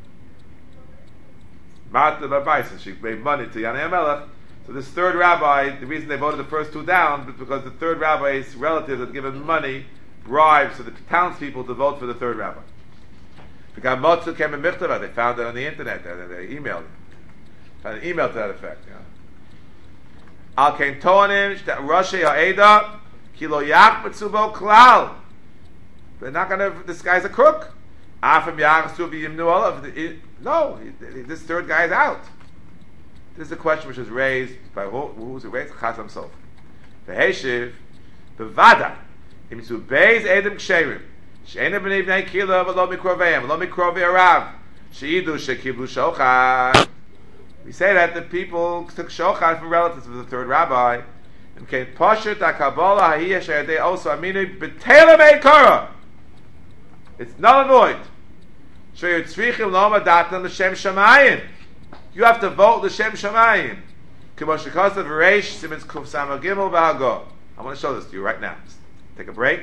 Martha Babaisa, she gave money to Yanei HaMelech. So this third rabbi, the reason they voted the first two down was because the third rabbi's relatives had given money, bribes to the townspeople to vote for the third rabbi. They found it on the internet, they, they emailed it. Found an email to that effect. Al Kain Toanim, Roshei Ha'eda, Kilo Yach Betzubo Klal. They're not going to, this guy's a crook. Afim Yachsu V'Yimnu Olav. No, this third guy is out. This is a question which was raised by who, who was it raised? Chasam Sofer. The Heshiv, the Vada, Imsu Beis Edom Ksherim, She'ena B'nei B'nei Kila V'lo Mikroveim, V'lo Mikrovei Arav, She'idu She'kiblu Shochad. We say that the people took Shochad from relatives of the third rabbi, and came Pashut HaKabbalah Ha'iyah She'adei also Aminu B'Tela Me'ikara. It's null and void. She'yitzrichim Loma Datam L'Shem Shamayim. You have to vote L'Shem Shamayim. K'moshe Kosav Reish Simmons Kuf Samar Gimel V'Hago. I want to show this to you right now. Just take a break.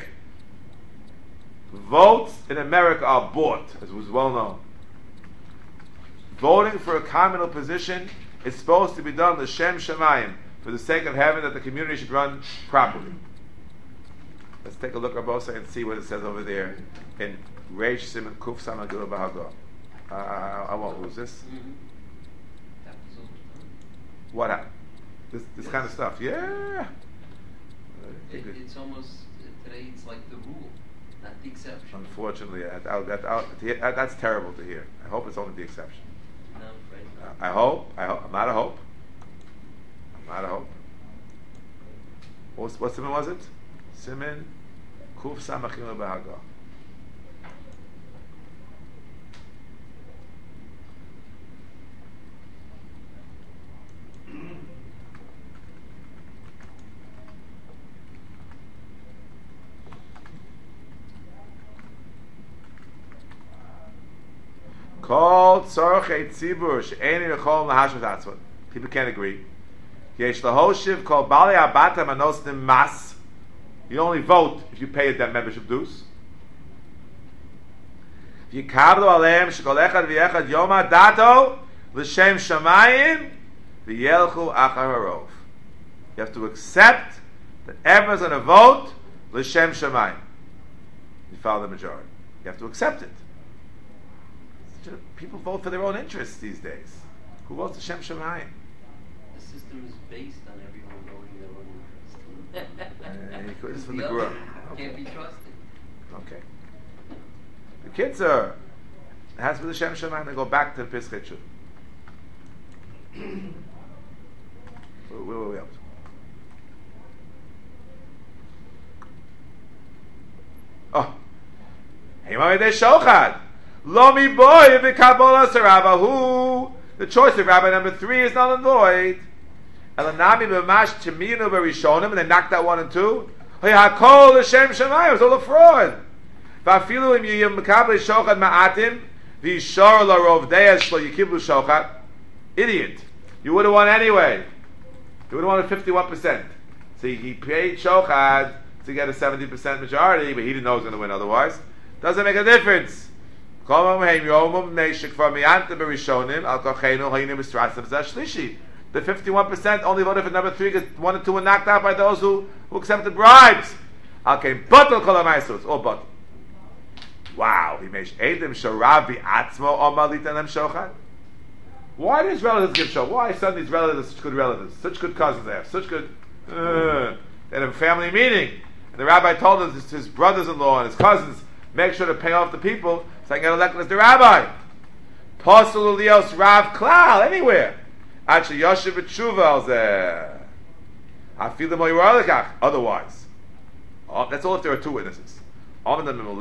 Votes in America are bought, as was well known. Voting for a communal position is supposed to be done L'Shem Shamayim, for the sake of heaven, that the community should run properly. Let's take a look at Bosa and see what it says over there in Reish Simon Kuf Samar Gimel V'Hago. Uh, I won't lose this. Mm-hmm. What happened? This this Yes. kind of stuff. Yeah. It, it's almost, uh, today it's like the rule, not the exception. Unfortunately, that, that, that, that, that's terrible to hear. I hope it's only the exception. No, I'm afraid. Uh, I hope. I hope. I'm not a hope. I'm not a hope. What, what simon was it? Simon Kuf Samachim B'Haga. Kol tzorchei tzibur she'eini nechol lahashvat atzvot. People can't agree. Yesh lahoshiv kol bali abata manosnim mas. You only vote if you pay a debt membership dues. V'yikablu aleim shekol echad v'yechad yom hadato l'shem shamayim v'yelchu achar harov. You have to accept that everyone's going to vote l'shem shamayim. You follow the majority. You have to accept it. People vote for their own interests these days. Who votes l'shem shamayim? The system is based on everyone voting their own interest. This is from the the other Gura. can't Okay. be trusted. Okay. The kids are. It has to be the Shem Shemayim. They go back to the Pischei Tshuva. Where where were we up to? Oh. Hey, Mami de Shochad. Lomi boy v'kabolas Rabba. Who? The choice of Rabbi number three is null and void. Elanami b'mash timinu b'rishonim, and they knocked out one and two. Hey, hakol l'shem shemayim. It was all a fraud. V'afilu im yiyim mekabel shochad ma'atim v'yishor l'rov deyas shlo yikiblu shochad. Idiot. You would have won anyway. You would have won at fifty-one percent. So he paid shochad to get a seventy percent majority, but he didn't know he was going to win otherwise. Doesn't make a difference. The fifty-one percent only voted for number three because one and two were knocked out by those who, who accepted bribes. Okay, batal kol ha'maisos, all batal. Wow, he made Edom Sharav v'atzmo omar litan shochad. Why do his relatives give show? Why suddenly these relatives are such good relatives, such good cousins they have, such good. Uh, they had a family meeting, and the rabbi told us his, his brothers-in-law and his cousins make sure to pay off the people so I can get elected as the rabbi. Posel Ulios Rav Klal anywhere. Actually, Yoshev B'tshuva al zeh. Hafilim Oyerolikach. Otherwise, oh, that's all if there are two witnesses. He didn't.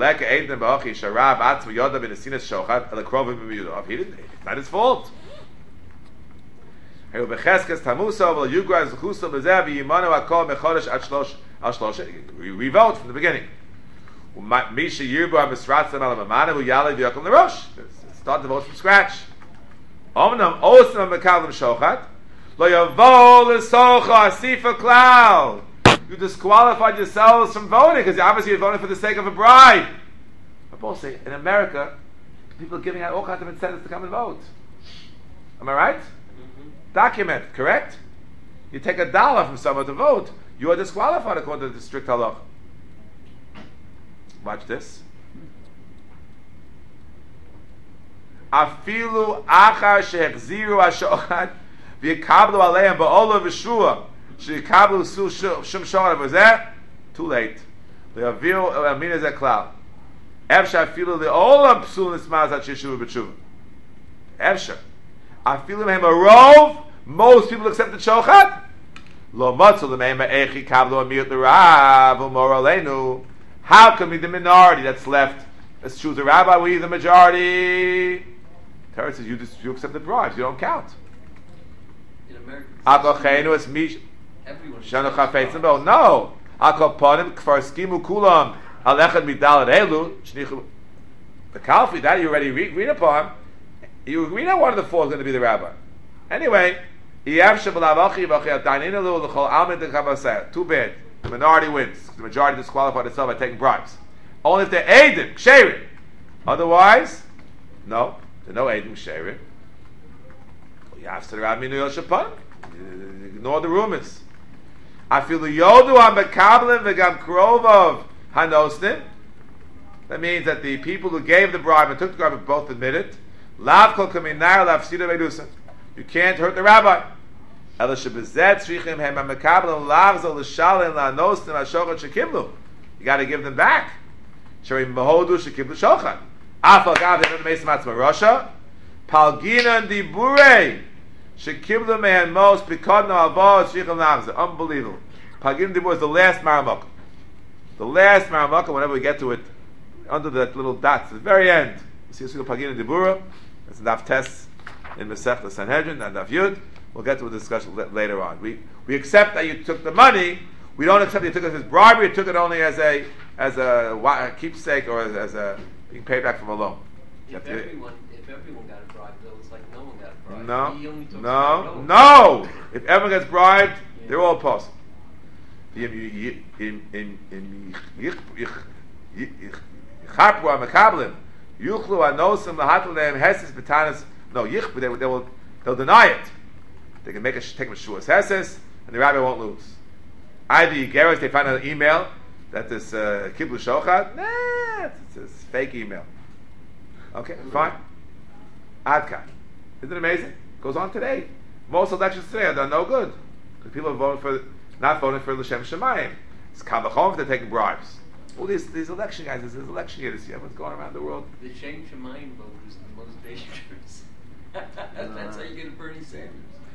It's not his fault. We vote from the beginning. Start the vote from scratch. You disqualified yourselves from voting because obviously you're voting for the sake of a bribe. But both say in America, people are giving out all kinds of incentives to come and vote. Am I right? Mm-hmm. Document, correct? You take a dollar from someone to vote, you are disqualified according to the strict halach. Watch this. Afilu achar shehechziru hashochad v'yikablu aleim ba'olah v'shua sheyikablu shum shochad. Was that? Too late. Le'aviru amina zeklal. Efsha afilu le'olam psul nismaz at sheshuva b'tshuva. Efsha. Afilu mehem a rov. Most people accept the shochad. Lo matzu l'mehem ha'echi kablu amiyot l'rav u'mor aleinu. How can we be the minority that's left? Let's choose a rabbi. We the majority. Torah says you just you accept the bribes. You don't count. In America, it's mish. everyone. No. Akoponim kfar skimu kulam alechad midalad elu shnichu. The kalfi that you already read, read upon. You agree that one of the four is going to be the rabbi. Anyway, too bad. The minority wins. The majority disqualified itself by taking bribes. Only if they're Eidim, Ksherim. Otherwise, no. There's no Eidim, Ksherim. You have to ignore the rumors. I feel the Yodu HaMekablim V'gam Krovov Hanosnim. That means that the people who gave the bribe and took the bribe both admitted. Lav Kol Kaminar Lav Sida Vedusa. You can't hurt the rabbi. You got to give them back. Unbelievable. Palgin Dibur is the last Maramaka. The last Maramaka, whenever we get to it, under that little dots, at the very end, you see Palgin Dibura. It's Daf Tes in Masechta Sanhedrin and Daf Yud. We'll get to a discussion later on. We we accept that you took the money. We don't accept that you took it as bribery. You took it only as a as a, a keepsake or as, as a being paid back from a loan. If everyone, if if everyone got a bribe, though, it's like no one got a bribe. No, He only talks no, about Rome. no. If everyone gets bribed, Yeah. they're all apostle. In in in in Chapra Mekablim, Yuchlu Anosim Lahatlem Heses Betanis. No, Yich, they, they will they'll deny it. They can make a take a Shuas Heses, and the rabbi won't lose. Either Yigeres, they find an email that this uh, Kiblu Shochad. Nah, it's, it's a fake email. Okay, fine. Adka. Isn't it amazing? Goes on today. Most elections today are done no good because people are voting for not voting for L'Shem Shemayim. It's Kavachom they're taking bribes. All these these election guys, this is election year this year. Everyone's going around the world. The Shem Shemayim vote is the most dangerous. That's how you get a Bernie Sanders.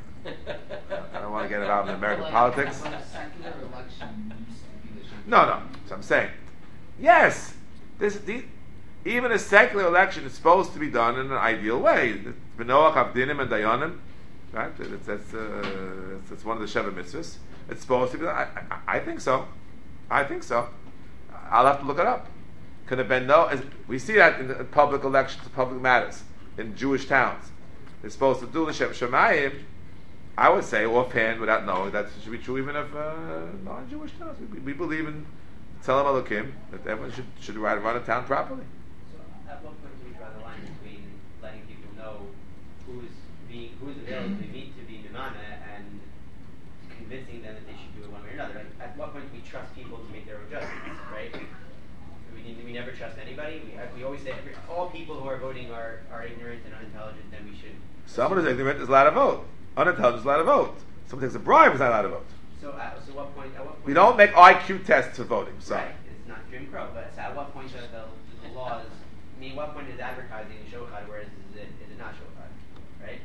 I don't want to get involved in American Like, politics. when a secular election used to be the Shem No, no. So I'm saying, yes, this the, even a secular election is supposed to be done in an ideal way. B'noach Avdinim and Dayanim, right? That's that's, uh, that's that's one of the Sheva mitzvahs. It's supposed to be done. I, I, I think so. I think so. I'll have to look it up. Could have been no. As, we see that in the public elections, public matters in Jewish towns. They're supposed to do the Shem Shemayim. I would say offhand, without knowing, that should be true even of uh, non-Jewish towns. We, we believe in Tzelem Elokim, that everyone should should run, run a town properly. So at what point do we draw the line between letting people know who's being who's available to meet to be Mimana and convincing them that they should do it one way or another? Like, at what point do we trust people to make their own judgments, right? We, need, we never trust anybody. We, we always say every, all people who are voting are, are ignorant and unintelligent, then we should... Someone who's ignorant is allowed to vote. Unintelligent is allowed to vote. Someone takes a bribe is not allowed to vote. So at so what point... At what point We don't make I Q tests for voting. So. Right, it's not Jim Crow, but so at what point does the, the laws... I mean, what point is advertising shochat, whereas is it, is it not shochat, right?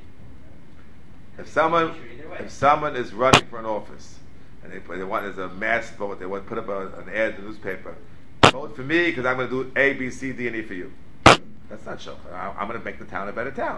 If someone, Either way. if someone is running for an office and they, they want there's a mass vote, they want to put up a, an ad in the newspaper. Vote for me because I'm going to do A, B, C, D, and E for you. That's not shochat. I'm going to make the town a better town.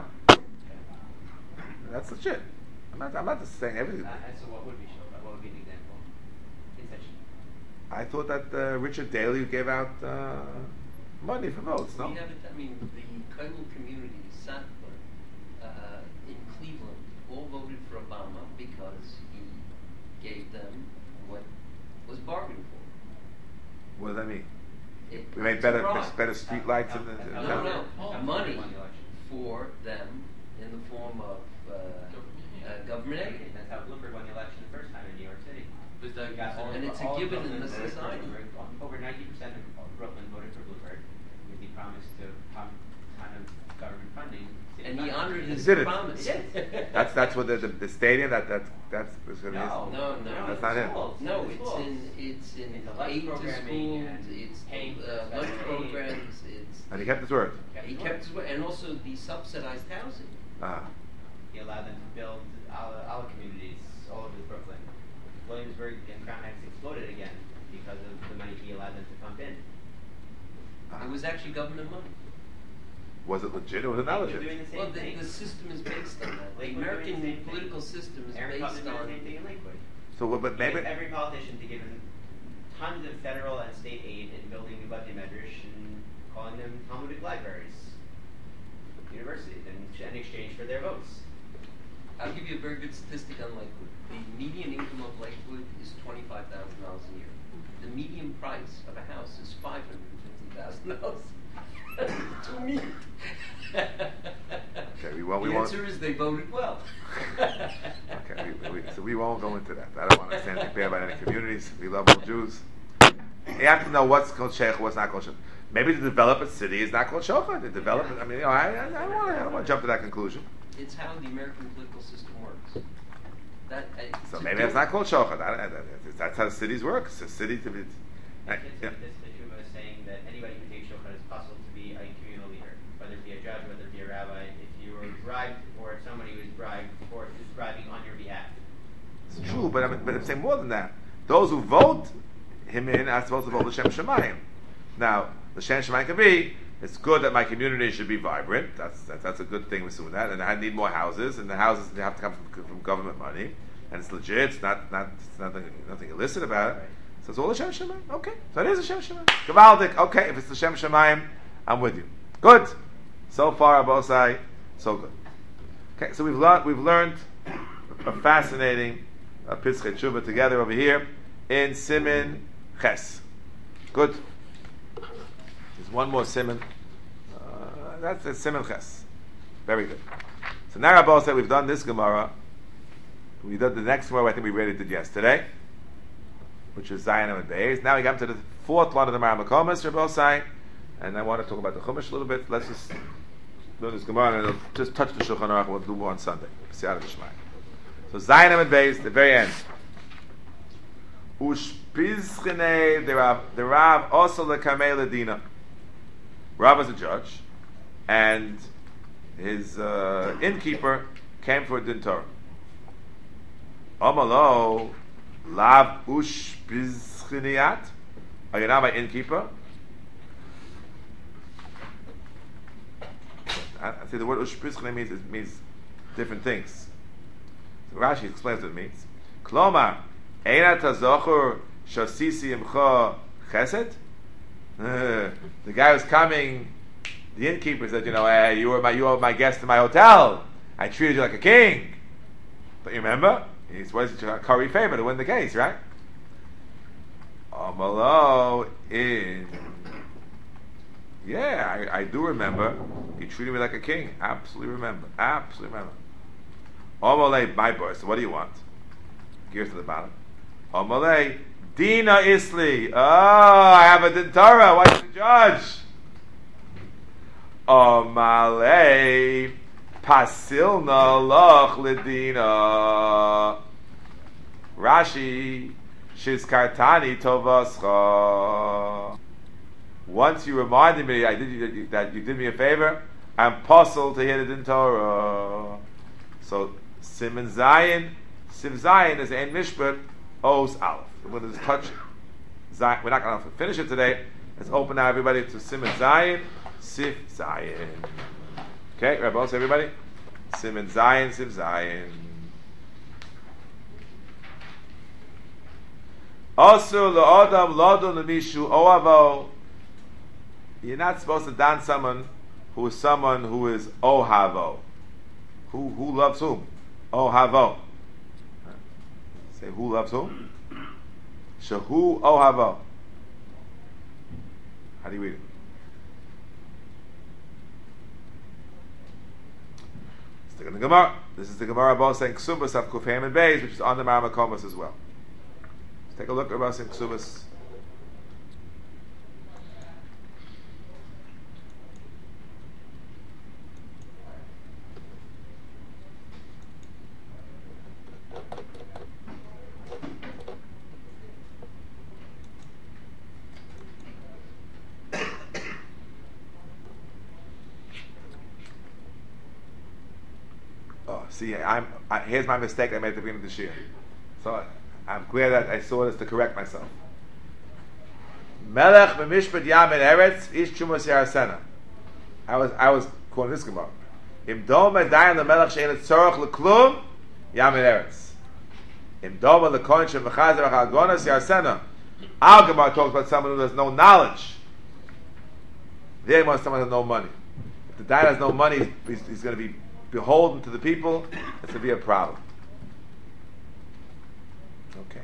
That's legit. I'm not. I'm not just saying everything. Uh, and so what would be shochat? What would be an example? In such... I thought that uh, Richard Daley gave out uh, money for votes. No. We have it, I mean, the Kollel community, Sackler, uh, in Cleveland, all voted for Obama because he gave them what was bargained for. What does that mean? It, We made it's better, a bribe. better street lights in the. Uh, in the uh, No, town? no, Oh, money won the election. for them in the form of uh, uh, government aid. That's how Bloomberg won the election the first time in New York City. Was that- We got all- and it's a all of given in Brooklyn the voted for society. Bloomberg. Over ninety percent of Brooklyn voted for Bloomberg with the promise to pump kind of government funding. city And he funding. honored He his did it. promise. He did. That's that's what the, the, the stadium that that that's was going to No, No, no. no, That's it's not him. schools. No, It's it's schools. in it's in It's a lunch aid to programming schools, and it's paying for uh, lunch special aid. programs, it's and he kept his word. he kept his word, and also the subsidized housing. Ah. He allowed them to build our, our communities all over Brooklyn. Williamsburg and Crown Heights exploded again because of the money he allowed them to pump in. Ah. It was actually government money. Was it legit or was it not Lakewood doing legit? the same Well, the, thing. the system is based on that. The Lakewood doing the American same thing. political system is Aaron Putnam based doing the on. same thing in Lakewood. So, well, but He maybe gets every politician to give him tons of federal and state aid in building new Bati Medrash and calling them Talmudic libraries, universities, in, in exchange for their votes. I'll give you a very good statistic on Lakewood. The median income of Lakewood is twenty-five thousand dollars a year. The median price of a house is five hundred and fifty thousand dollars. To me. Okay, we won't. We the won't. answer is they voted well. Okay, we, we, so we won't go into that. I don't want to say anything bad about any communities. We love all Jews. You have to know what's called sheikh, what's not called sheikh. Maybe to develop a city is not called shochat. To develop it, I mean, you know, I, I, I don't want to. I don't want to jump to that conclusion. It's how the American political system works. That uh, So to maybe do it's it- not called shochat. I, I, I, that's how cities work. It's a city to be. I, It's yeah. this Teshuvah is saying that anybody who takes shochat is possible to be a communal leader, whether it be a judge, whether it be a rabbi. If you were bribed, or if somebody was bribed, or is bribing on your behalf. It's true, but I'm, but I'm saying more than that. Those who vote him in are supposed to vote L'Shem Shemayim. Now, L'Shem Shemayim can be, it's good that my community should be vibrant. That's that's, that's a good thing. We're doing that, and I need more houses, and the houses have to come from, from government money, and it's legit. It's not not it's nothing nothing illicit about it. Right. So it's all L'Shem Shemayim. Okay, so it is L'Shem Shemayim. Gavaldik. Okay, if it's L'Shem Shemayim, I'm with you. Good. So far, Abosai, so good. Okay, so we've learned we've learned a fascinating uh, Pischei Tshuva together over here in Simin Ches. Good. There's one more Simin. Uh, that's it, Simin Ches. Very good. So now Abosai, we've done this Gemara. We did the next Gemara. I think we already did yesterday, which is Zayin and Beis. Now we come to the fourth one of the Maramakomas, Abosai, and I want to talk about the Chumash a little bit. Let's just do this Gemara and just touch the Shulchan Aruch. We'll do more on Sunday. So Zayin and Beis, the very end. Ushpizchine the Rav, the Rav also lekamei ledina. Rav was a judge, and his uh, innkeeper came for a din Torah. Omalo lav ushpizchiniat. Are you now my innkeeper? I, I see the word ushpizchine means it means different things. So Rashi explains what it means. Kloma eina tazochur shasisi imcha chesed. The guy was coming. The innkeeper said, "You know, hey, you were my you were my guest in my hotel. I treated you like a king. But you remember, he's was a curry favor to win the case, right?" Amalo in yeah, I, I do remember. He treated me like a king. Absolutely remember. Absolutely remember. Amalei, my boss. So what do you want? Gears to the bottom. Amalei, Dina Isli. Oh, I have a din Torah. What's the judge? Amalei, Pasilna Loch Ledina. Rashi, Shizkartani Tovascha. Once you reminded me I did you, that you did me a favor, I'm puzzled to hear the din Torah. So Siman Zayin, Sim Zayin is Ein Mishpat Os Aleph. We're going to touch Zayin. We're not going to finish it today. Let's open now everybody to Siman Zayin, Sif Zayin. Okay, Rabbi, so everybody, Siman Zayin, Sif Zayin. Also, L'Adam L'Adam L'Mishu Oavo. You're not supposed to dance someone who is someone who is Ohavo. Who who loves whom? Ohavo. Say who loves whom? Shahu Ohavo. How do you read it? Stick in the Gemara. This is the Gemara about saying Ksubas of Kufayim and Beis, which is on the Maramakomas as well. Let's take a look about saying Ksubas. See, I'm, I, here's my mistake I made at the beginning of this year. So I'm glad that I saw this to correct myself. Melech b'mishpat yam in eretz ish chumas yarasena. I was I was quoting this Gemara. Im dom adayin lemelech she'en tzorach leklum yam in eretz. Im dom lekohen she'mechazer achal yarasena. Our Gemara talks about someone who has no knowledge. There must someone who has no money. If the dayan has no money, he's, he's going to be beholden to the people. It's going to be a problem. Okay.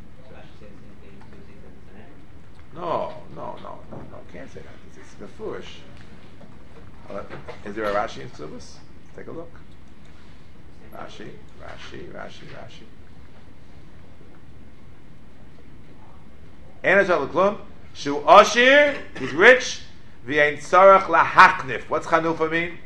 No, no, no, no, no. Can't say that. It's, it's Mefurish. Uh, is there a Rashi in Ksubas? Let's take a look. Rashi, Rashi, Rashi, Rashi. Enachal L'klum. Shu Oshir. He's rich. V'ein tzarach lahaknif. What's Chanufa mean?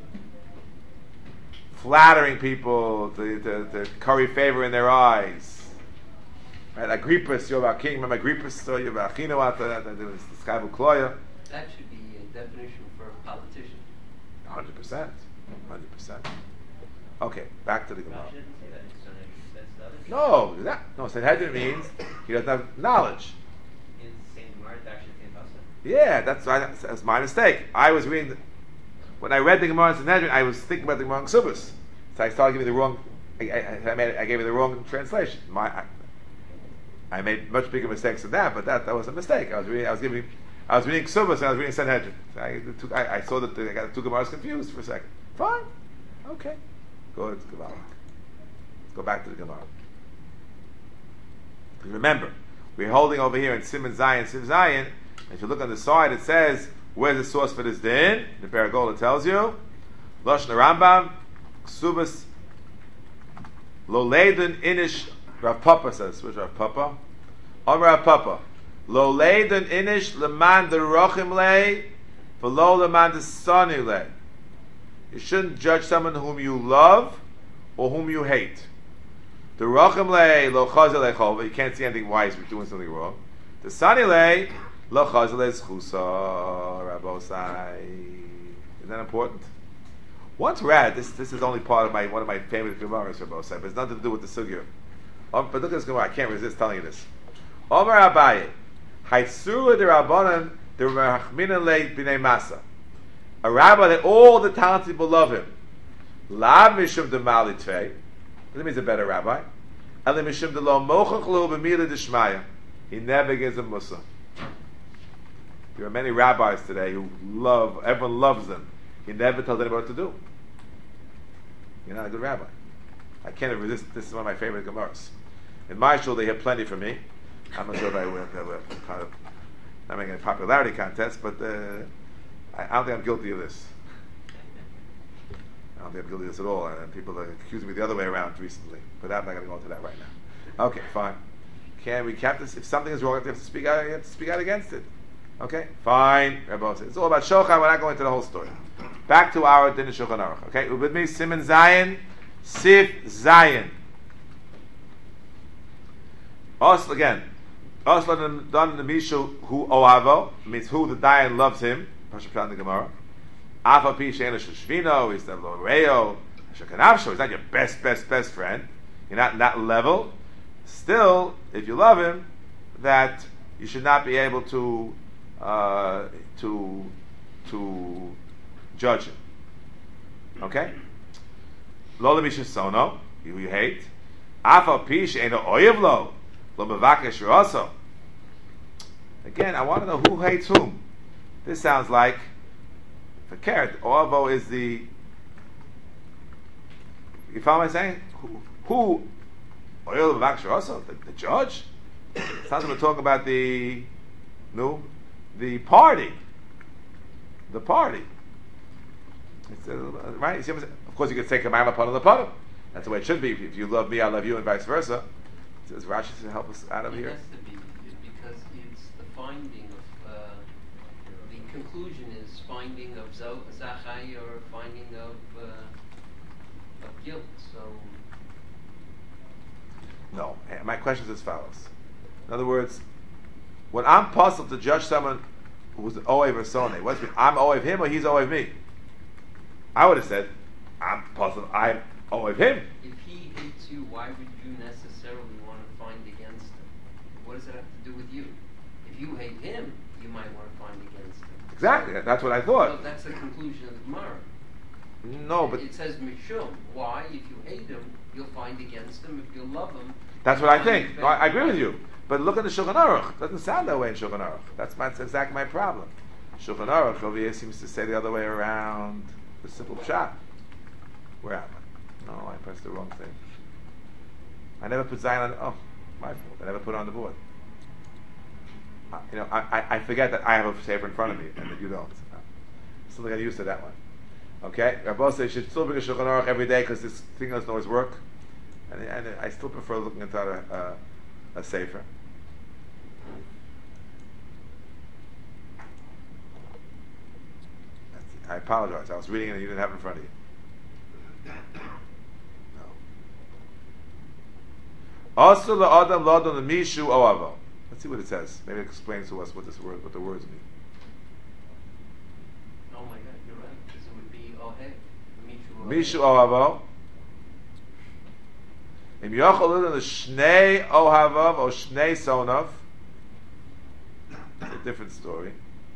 Flattering people, to, to, to curry favor in their eyes. Right? Agrippus, you're our king. Remember Agrippus, so you're our chino. There was this guy Bukloya. That should be a definition for a politician. Hundred percent, hundred percent. Okay, back to the Gemara. No, that no. Sanhedrin means he doesn't have knowledge. Yeah, that's that's, that's my mistake. I was reading. The, When I read the Gemara in Sanhedrin, I was thinking about the Gemara in Ksubas. So I started giving the wrong. I, I, I made. I gave you the wrong translation. My, I, I made much bigger mistakes than that, but that, that was a mistake. I was reading. I was giving. I was reading Ksubas and I was reading Sanhedrin. I, took, I, I saw that the, I got the two Gemaras confused for a second. Fine. Okay. Go to the Gemara. Let's go back to the Gemara. Remember, we're holding over here in Siman Zion, Siv Zion. If you look on the side, it says, where's the source for this din? The Paragola tells you. Lashon Rambam, Ksubas, Lo Leiden Inish, Rav Papa says, which Rav Papa? Omer Rav Papa. Lo Leiden Inish, Leman de Rochim Le, V'lo Leman de Sani Le. You shouldn't judge someone whom you love or whom you hate. The Rochim Le, Lo Chazel Le Chova, you can't see anything why he's doing something wrong. The Sani Le, Lo Chazel Le Zchusa, Rabosai. Isn't that important? Once we're at it, this, this is only part of my one of my favorite Gemaras for both sides, but it's nothing to do with the Sugya. Um, but look at this Gemara, I can't resist telling you this. Omer Abaye, Haitzura de Rabbanan de Rachminan le B'nei Masa. A rabbi that all the talented people love him. Lav Mishum de Malitvei. That means a better rabbi. Ele Mishum de Lo Mochach Lo B'mila D'Shmaya. He never gives a Musa. There are many rabbis today who love, everyone loves them. He never tells anybody what to do. You're not a good rabbi. I can't resist. This is one of my favorite Gemaras. In my shul, they have plenty for me. I'm not sure if I will have a kind of, not making a popularity contest, but uh, I, I don't think I'm guilty of this. I don't think I'm guilty of this at all. And people are accusing me the other way around recently. But I'm not going to go into that right now. Okay, fine. Can we cap this? If something is wrong, you have to speak out. You have to speak out against it. Okay, fine. Rabbi says it's all about Shochan. We're not going into the whole story. Back to our Din Shulchan Aruch. Okay, with me, Siman Zion, Sif Zion. Also again, also done the Mishu who Oavo means who the Dayan loves him. Pashup in the Gemara. Afa Pi Sheina Shvino. He's the Loreo. Shekanavsho. He's not your best, best, best friend. You're not in that level. Still, if you love him, that you should not be able to uh, to to judge him. Okay? Lo lemisha sono, you you hate. Afa pish eno oyev lo, lo mevakesh roso. Again, I want to know who hates whom. This sounds like the carrot. Oavo is the. You follow what I'm saying? Who? who oyev lo mevakesh roso? The, the judge. Sounds like we're talking about the no, the party. The party. It's, uh, right? You see what I'm saying? Of course, you could say "Kamayim upon the bottom." That's the way it should be. If you love me, I love you, and vice versa. Does Rashi to help us out of it here? It has to be because it's the finding of uh, the conclusion is finding of zachai or finding of uh, of guilt. So no. My question is as follows. In other words, when I'm puzzled to judge someone who's Oev or Soneh, what's it mean? I'm Oev him or he's Oev me? I would have said, I'm puzzled, I'm Oev him. if he hates you, why would you necessarily want to find against him? What does it have to do with you? If you hate him, you might want to find against him. Exactly, that's what I Well, thought. that's the conclusion of the Gemara. No, but It says Mishum. Why? If you hate him, you'll find against him. If you love him, that's what I you'll think. find No, I, I agree with against you. But look at the Shulchan Aruch. It doesn't sound that way in Shulchan Aruch. That's, my, that's exactly my problem. Shulchan Aruch over here seems to say the other way around. The simple pshat. Where am I? No, I pressed the wrong thing. I never put Zion on. Oh, my fault. I never put it on the board. Uh, you know, I, I, I forget that I have a safer in front of me and that you don't. Uh, still get used to that one. Okay? Rabbi says you should still bring a Shulchan Aruch every day because this thing doesn't always work. And, and I still prefer looking into a, a, a safer. I apologize. I was reading it and you didn't have it in front of you. No. Also, the Adam Lodon the Mishu Oavo. Let's see what it says. Maybe it explains to us what this word, what the words mean. Oh my God, you're right. Because it would be Ohev. Mishu Oavo. Im Yochel the Shnei Ohavav or Shnei Sonov. It's a different story.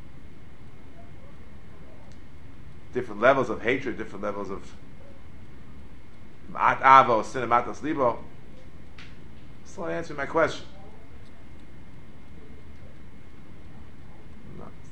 Different levels of hatred, different levels of Ma'at Avo, Sin Matas Libo. Still answering my question. No,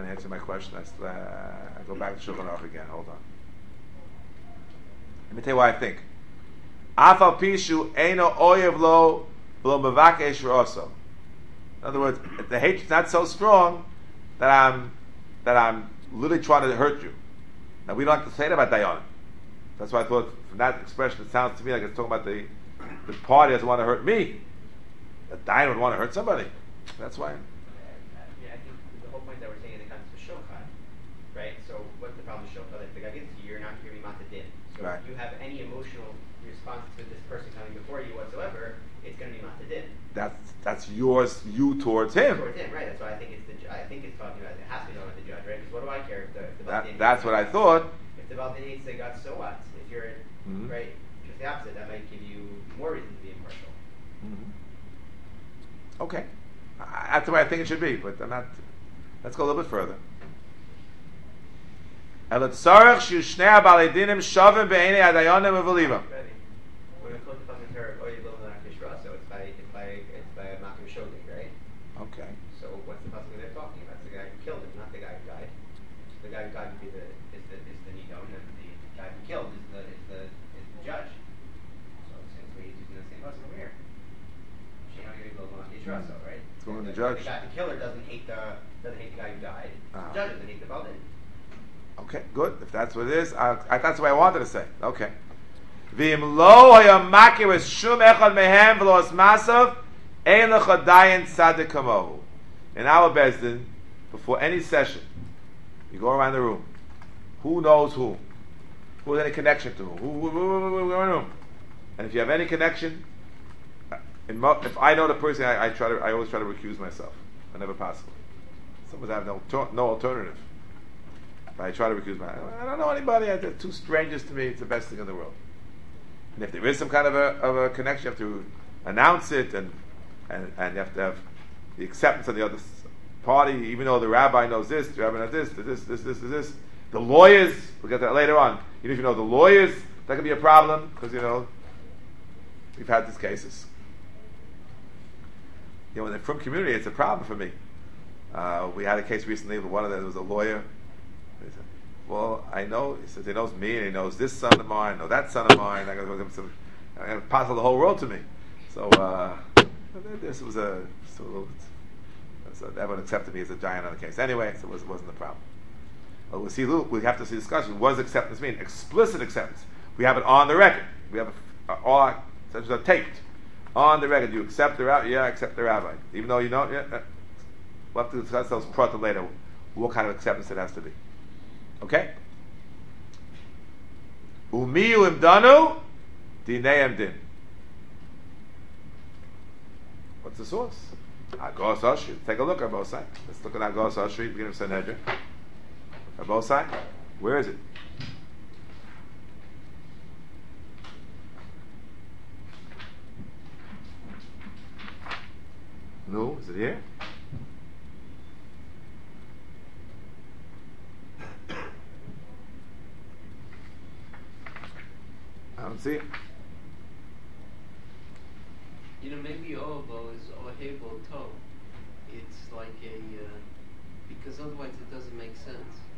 answer my question. I, still, uh, I go back to Shulchan Aruch again. Hold on. Let me tell you what I think. Afal pishu eino oyev lo v'lo mevakesh ra'oso. In other words, if the hatred's not so strong that I'm that I'm literally trying to hurt you. Now we don't have to say that about Dayanim. That's why I thought from that expression it sounds to me like it's talking about the the party doesn't want to hurt me. The Dayan would want to hurt somebody. That's why. Yeah, I think the whole point that we're saying in the context of shulchan, right? So what's the problem with shulchan? Like the guy gets to you, you're not hearing matadin. So Right. if you have any emotional response to this person coming before you whatsoever, it's going to be matadin. That's that's yours, you towards him. Towards him, right? That's why I think it's the. ju- I think it's talking about it has to be done with the judge, right? Because what do I care if the, if the That, Baldin that's what I thought. If the Baldin hates the guts, so what? If you're Mhm. right, just the opposite, that might give you more reason to be impartial. Mhm. Okay, I, that's the way I think it should be. But I'm not. Let's go a little bit further. Elatzarach shushnei baledinim shavim be'enei adayonim uvelivam. Ready? When we quote the fucking Torah, oh, you live in the Kishra, so it's by it's by it's by Makim Shodik, right? Okay. So what's the pasuk they're talking about? It's the guy who killed him, not the guy who died. The guy who died would be the is the is the nidon, and the guy who killed is the is the is the judge. So it seems like he's using the same pasuk over here. Shema Yodi Lo Lo Kishra, so right? It's going the, to the judge. The, guy, the killer doesn't hate the doesn't hate the guy who died. Ah. The judge doesn't hate the Baldin. Okay, good. If that's what it is, I, I, that's what I wanted to say. Okay. V'im lo hayam makir es shum echad mehem v'lo es masav ein lecha dayan tzadik kamohu. In our Bezdin, before any session, you go around the room. Who knows who? Who has any connection to who? Who, who, who, who, who, who, who, who? And if you have any connection, in mo- if I know the person, I, I try to. I always try to recuse myself whenever possible. Sometimes I have no, to- no alternative. I try to recuse myself. I don't know anybody. They're two strangers to me. It's the best thing in the world. And if there is some kind of a of a connection, you have to announce it, and and, and you have to have the acceptance of the other s- party, even though the rabbi knows this, the rabbi knows this, this, this, this, this, this. The lawyers, we'll get that later on. Even if you know the lawyers, that could be a problem, because, you know, we've had these cases. You know, in the frum community, it's a problem for me. Uh, we had a case recently where one of them was a lawyer. He said, well, I know, he says, he knows me, and he knows this son of mine, I know that son of mine, I got to pass the whole world to me. So, uh, this was a, so, so everyone accepted me as a giant on the case. Anyway, so it, was, it wasn't a problem. But we'll see, we have to see discussion. What does acceptance mean? Explicit acceptance. We have it on the record. We have a, all our sessions are taped. On the record, you accept the rabbi? Yeah, I accept the rabbi. Even though you don't, yeah, uh, we'll have to discuss those prata later, what kind of acceptance it has to be. Okay? Umiyu imdanu, dinei din. What's the source? Agos Ashri. Take a look at both sides. Let's look at Agos Ashri, beginning of Sanhedrin. At both sides. Where is it? No, is it here? I don't see it. You know, maybe Ovo is Ohebo To. It's like a, uh, because otherwise it doesn't make sense.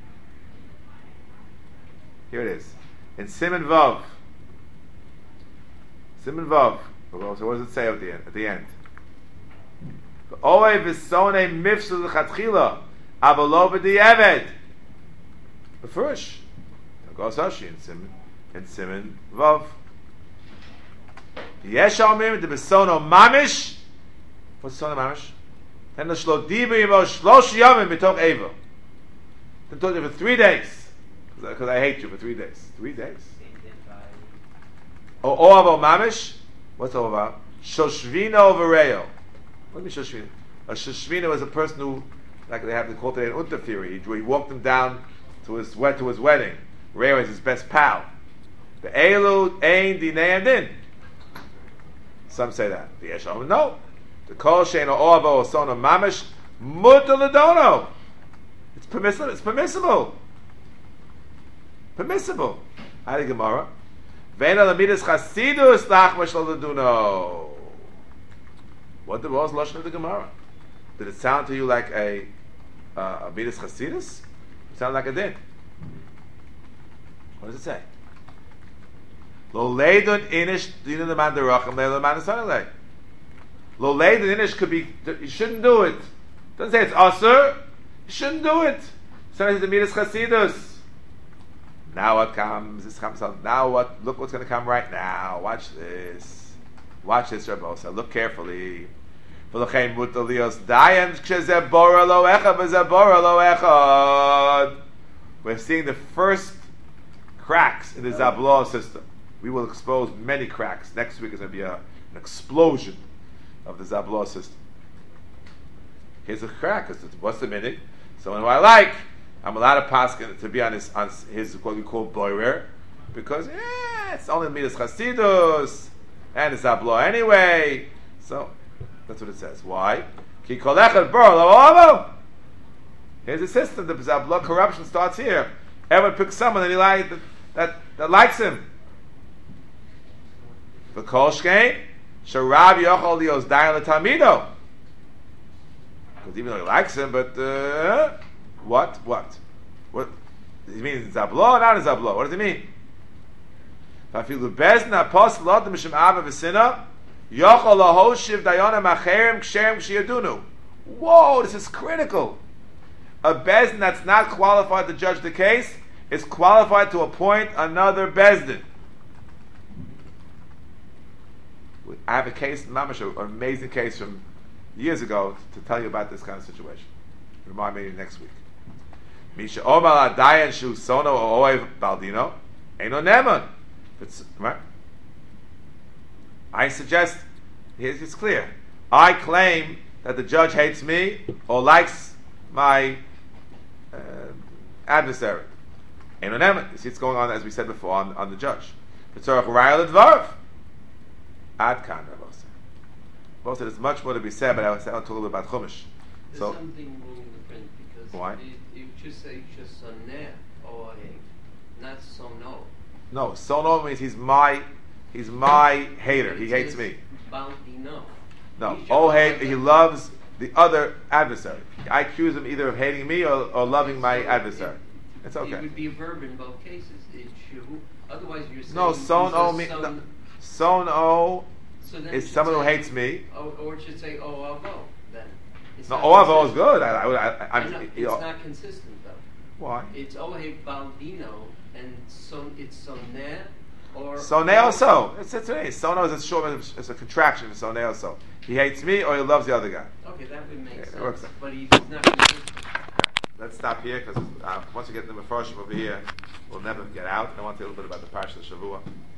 Here it is. In Siman Vav. Siman Vav. So what does it say at the end? At the end? Oe v'sonei mifsul l'chatchila avalo b'di'eved. The first. Agos Ashri in Siman. In Siman Vav. Yesh almim de besono mamish. What's besono mamish? And the shlo dibu yimo shlosh yamim b'tok evo. Then told you for three days. Because I hate you for three days. Three days? Same thing by Oh, Oavo Mamish? What's all about? Shoshvino Vareo. What do you mean Shoshvino? A Shoshvino is a person who, like they have to call today an Unterfiri. He, he walked him down to his wed to his wedding. Reo is his best pal. The Elu Ein Dinei Din. Some say that. The Yeshom, no. The Kol Sheino Oavo Sono Mamish Mutter Ladono. It's permissible. It's permissible. Permissible. Adi Gemara. Vena lamidas chasidus lachmash laduno. What the was lashon of the Gemara? Did it sound to you like a uh, Midas Chasidus? It sounds like a din. What does it say? Lo leidun inish dinu the man derachim le man sanale. Lo leidun inish could be. You shouldn't do it. It doesn't say it's usher. You shouldn't do it. So it's the Midas Chasidus. Now what comes? This comes out. Now what? Look what's going to come right now. Watch this. Watch this, Rabbi Osa. Look carefully. We're seeing the first cracks in the Zabloah system. We will expose many cracks. Next week is going to be a, an explosion of the Zabloah system. Here's a crack. What's the minute? Someone who I like, I'm allowed to pass to be on his, on his what we call boirer, because yeah, it's only Midas Chasidus and it's Zabloah anyway. So that's what it says. Why? Ki kol echad bor lo ovo. Here's a system. The Zabloah corruption starts here. Everyone picks someone that he like that, that, that likes him. The kol shkein sharav yochol lios dayan letamido. Because even though he likes him, but uh, what? What? What? Does he mean Zabloah or not a Zabloah? What does he mean? Fafilu bezna apostle adam mishum ava v'sina yochol lahoshiv dayana macherim ksherim kshiyadunu. Whoa, this is critical. A bezdin that's not qualified to judge the case is qualified to appoint another bezdin. I have a case, mamash, an amazing case from years ago to tell you about this kind of situation. Remind me next week. Misha Omar Dayan Shu Sono Oev Baldino Eino Neman. It's right. I suggest here's it's clear. I claim that the judge hates me or likes my uh, adversary. Eino Neman. You see, it's going on as we said before on, on the judge. V'tzorach Rayel Advarv. Ad kan Rabbi said. Both said there's much more to be said, but I want to talk a little bit about Chumash. There's So, something wrong in the print because Why? it, it just say just soneh or not sono. no, Sono means he's my he's my hater. He hates me. Baldino. No, He should oh have hate that. he loves the other adversary. I accuse him either of hating me or, or loving my So adversary. It, It's It okay. would be a verb in both cases. It should. Otherwise, you're saying No, he's Sono a means son- no, Sono so then it is should someone who say- hates me. Or, or it should say oh avo then. It's No, not Oavo is consistent. good. I, I, I, I, I I'm, know, you it's know, not consistent though. why? It's Ohe Baldino and son, it's Soneh or Soneo so. It's it's it. Sono is a short. It's a contraction of Soneo so. He hates me or he loves the other guy. Okay, that would make Yeah, it sense. works out. But he's not consistent. Let's stop here because uh, once we get the Mefarshim over here, we'll never get out. I want to tell you a little bit about the Parsha of Shavua.